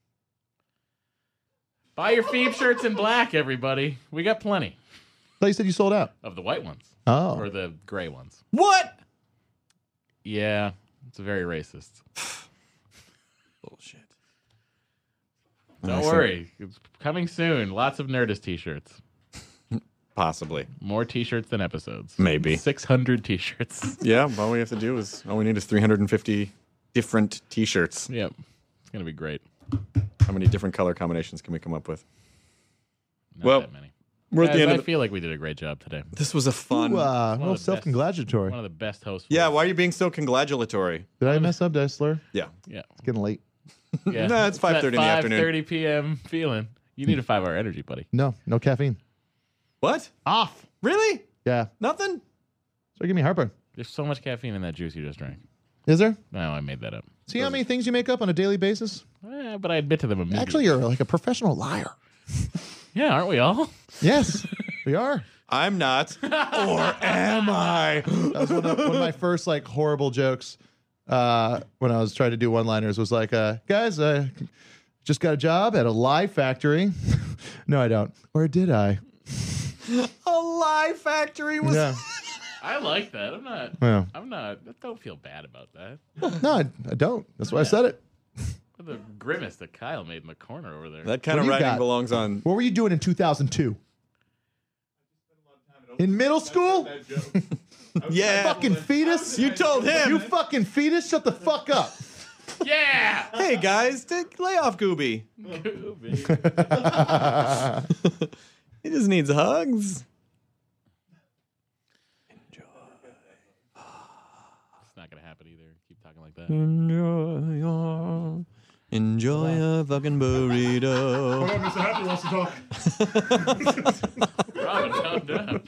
Buy your Phoebe shirts in black, everybody. We got plenty I thought you said you sold out. of the white ones Oh, or the gray ones. What? Yeah, it's very racist. Bullshit. Don't Nice. worry, it's coming soon. Lots of Nerdist T-shirts. Possibly. More T-shirts than episodes. Maybe. six hundred T-shirts. Yeah, all we have to do is, all we need is three hundred fifty different t-shirts. Yep, it's gonna be great. How many different color combinations can we come up with? Not Well, that many. We're at Guys, the end I of the, feel like we did a great job today. This was a fun. Ooh, uh, of well, the self-congratulatory. One of the best hosts. yeah, why are you being so congratulatory? Did I mess up? Did I slur? Yeah. Yeah. It's getting late. Yeah. No, it's five thirty in the afternoon. five thirty p.m. feeling. You need a five-hour energy, buddy. No, no caffeine. What? Off. Really? Yeah. Nothing? So give me heartburn. There's so much caffeine in that juice you just drank. Is there? No, I made that up. See how many things you make up on a daily basis? Eh, but I admit to them immediately. Actually, you're like a professional liar. Yeah, aren't we all? Yes, we are. I'm not. Or am I? That was one of, one of my first like horrible jokes uh, when I was trying to do one-liners was like, uh, guys, I just got a job at a lie factory. No, I don't. Or did I? A lie factory was... Yeah. I like that. I'm not. Yeah. I'm not. Don't feel bad about that. No, I, I don't. That's why I said it. The grimace that Kyle made in the corner over there. That kind What of do you writing got? belongs on... What were you doing in two thousand two? In middle school? Yeah. Fucking fetus? You told him. You fucking fetus? Shut the fuck up. Yeah. Hey, guys, take, lay off Gooby. Gooby. He just needs hugs. It's not gonna happen either. Keep talking like that. Enjoy your... Enjoy a fucking burrito. Hold on, Mister Happy wants to talk. Robin, calm down.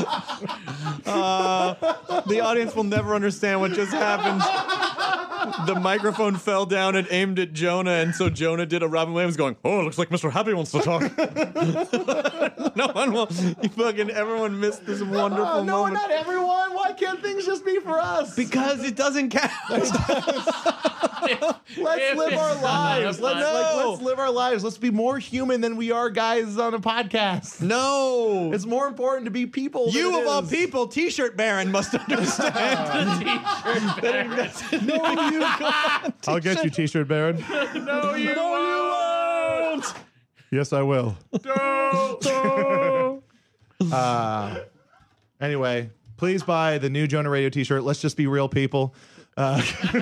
Uh, the audience will never understand what just happened. The microphone fell down and aimed at Jonah, and so Jonah did a Robin Williams going, oh, it looks like Mister Happy wants to talk. No one will. You fucking, everyone missed this wonderful Oh, no, moment. not everyone. Why can't things just be for us? Because it doesn't count. Let's live our lives. Let's, No. like, let's live our lives. Let's be more human than we are guys on a podcast. No. It's more important to be people. than You it of all is. people, T-shirt Baron, must understand. No, you I'll get you, T-shirt Baron. No, you won't. Yes, I will. Don't. Uh, anyway, please buy the new Jonah Radio T-shirt. Let's just be real people. Uh,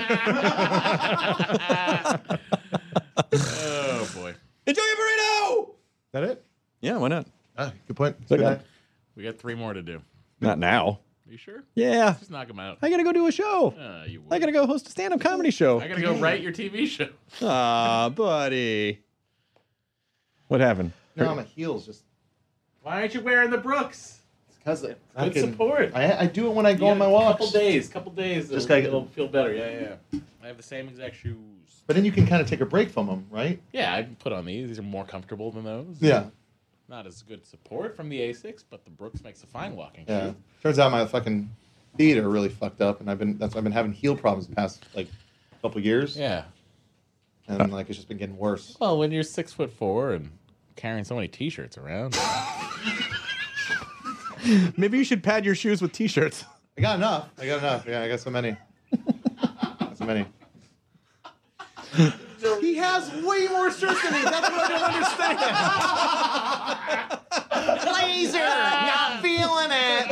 Oh boy. Enjoy your burrito. that it? Yeah, why not? Ah, good point. Look at Yeah. that. We got three more to do. Not now. Are you sure? Yeah. Just knock them out. I gotta go do a show. Uh, you I gotta go host a stand-up comedy show. I gotta go write your T V show. Aw, buddy. What happened? No, my heels just Why aren't you wearing the Brooks? because I Good support. I, I do it when I go You on my got a walks. Couple days, couple days. Just It'll, gotta get- it'll feel better. Yeah, yeah. I have the same exact shoes. But then you can kind of take a break from them, right? Yeah, I can put on these. These are more comfortable than those. Yeah. Not as good support from the Asics, but the Brooks makes a fine walking Yeah. shoe. Turns out my fucking feet are really fucked up, and I've been that's I've been having heel problems the past like couple years, Yeah. and like it's just been getting worse. Well, when you're six foot four and carrying so many T-shirts around, Maybe you should pad your shoes with T-shirts. I got enough. I got enough. Yeah, I got so many. got so many. He has way more shirts than me. That's what I don't understand. Laser, not feeling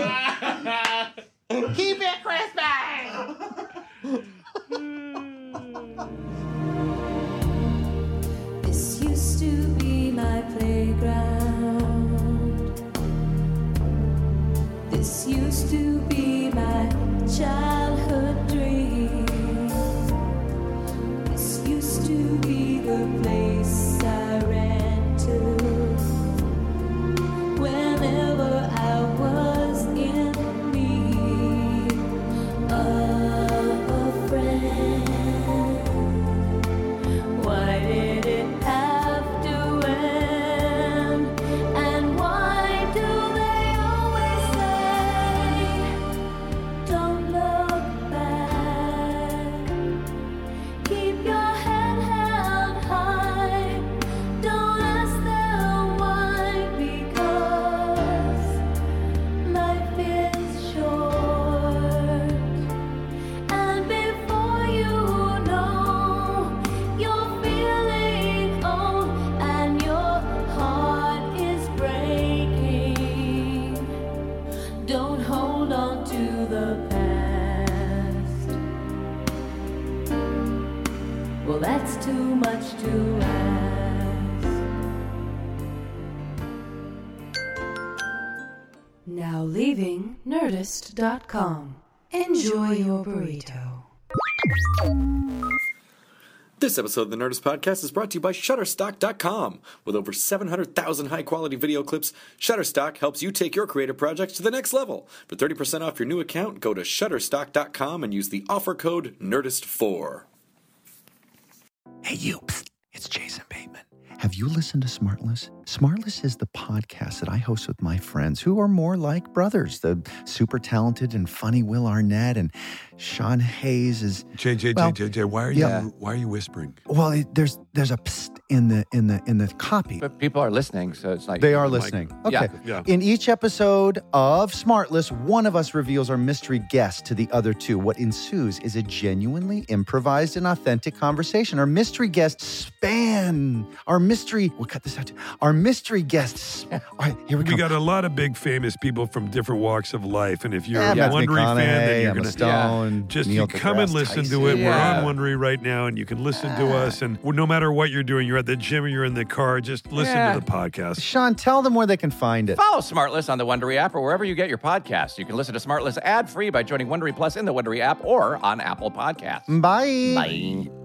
it. Keep it crispy. This used to be my playground. This used to be my childhood dream. This used to be the place I ran to whenever I was in need of a friend. Why did it have to end? And why do they always say, don't look back? Keep your head held high. Don't ask them why, because life is short. And before you know, you're feeling old and your heart is breaking. Don't hold on to the past. Well, that's too much to ask. Now leaving Nerdist dot com. Enjoy your burrito. This episode of the Nerdist Podcast is brought to you by Shutterstock dot com. With over seven hundred thousand high-quality video clips, Shutterstock helps you take your creative projects to the next level. For thirty percent off your new account, go to Shutterstock dot com and use the offer code Nerdist four. Hey, you. Psst, it's Jason Bateman. Have you listened to Smartless? Smartless is the podcast that I host with my friends who are more like brothers. The super talented and funny Will Arnett and Sean Hayes is J J well, J J J. Why are yeah. you why are you whispering? Well, it, there's there's a psst in the in the in the copy. But people are listening, so it's like they are listening. Like, okay. Yeah. In each episode of Smartless, one of us reveals our mystery guest to the other two. What ensues is a genuinely improvised and authentic conversation. Our mystery guests span our mystery. We'll cut this out too. Our mystery guests. All right, here we go. We got a lot of big famous people from different walks of life, and if you're Yeah, a Matthew Wondery fan, then you're Emma gonna Stone, just Neil you come and deGrasse listen Tyson. to it. Yeah. We're on Wondery right now, and you can listen to us. And no matter what you're doing, you're at the gym or you're in the car, just listen Yeah. to the podcast. Sean, tell them where they can find it. Follow Smartless on the Wondery app or wherever you get your podcasts. You can listen to Smartless ad-free by joining Wondery Plus in the Wondery app or on Apple Podcasts. Bye. Bye.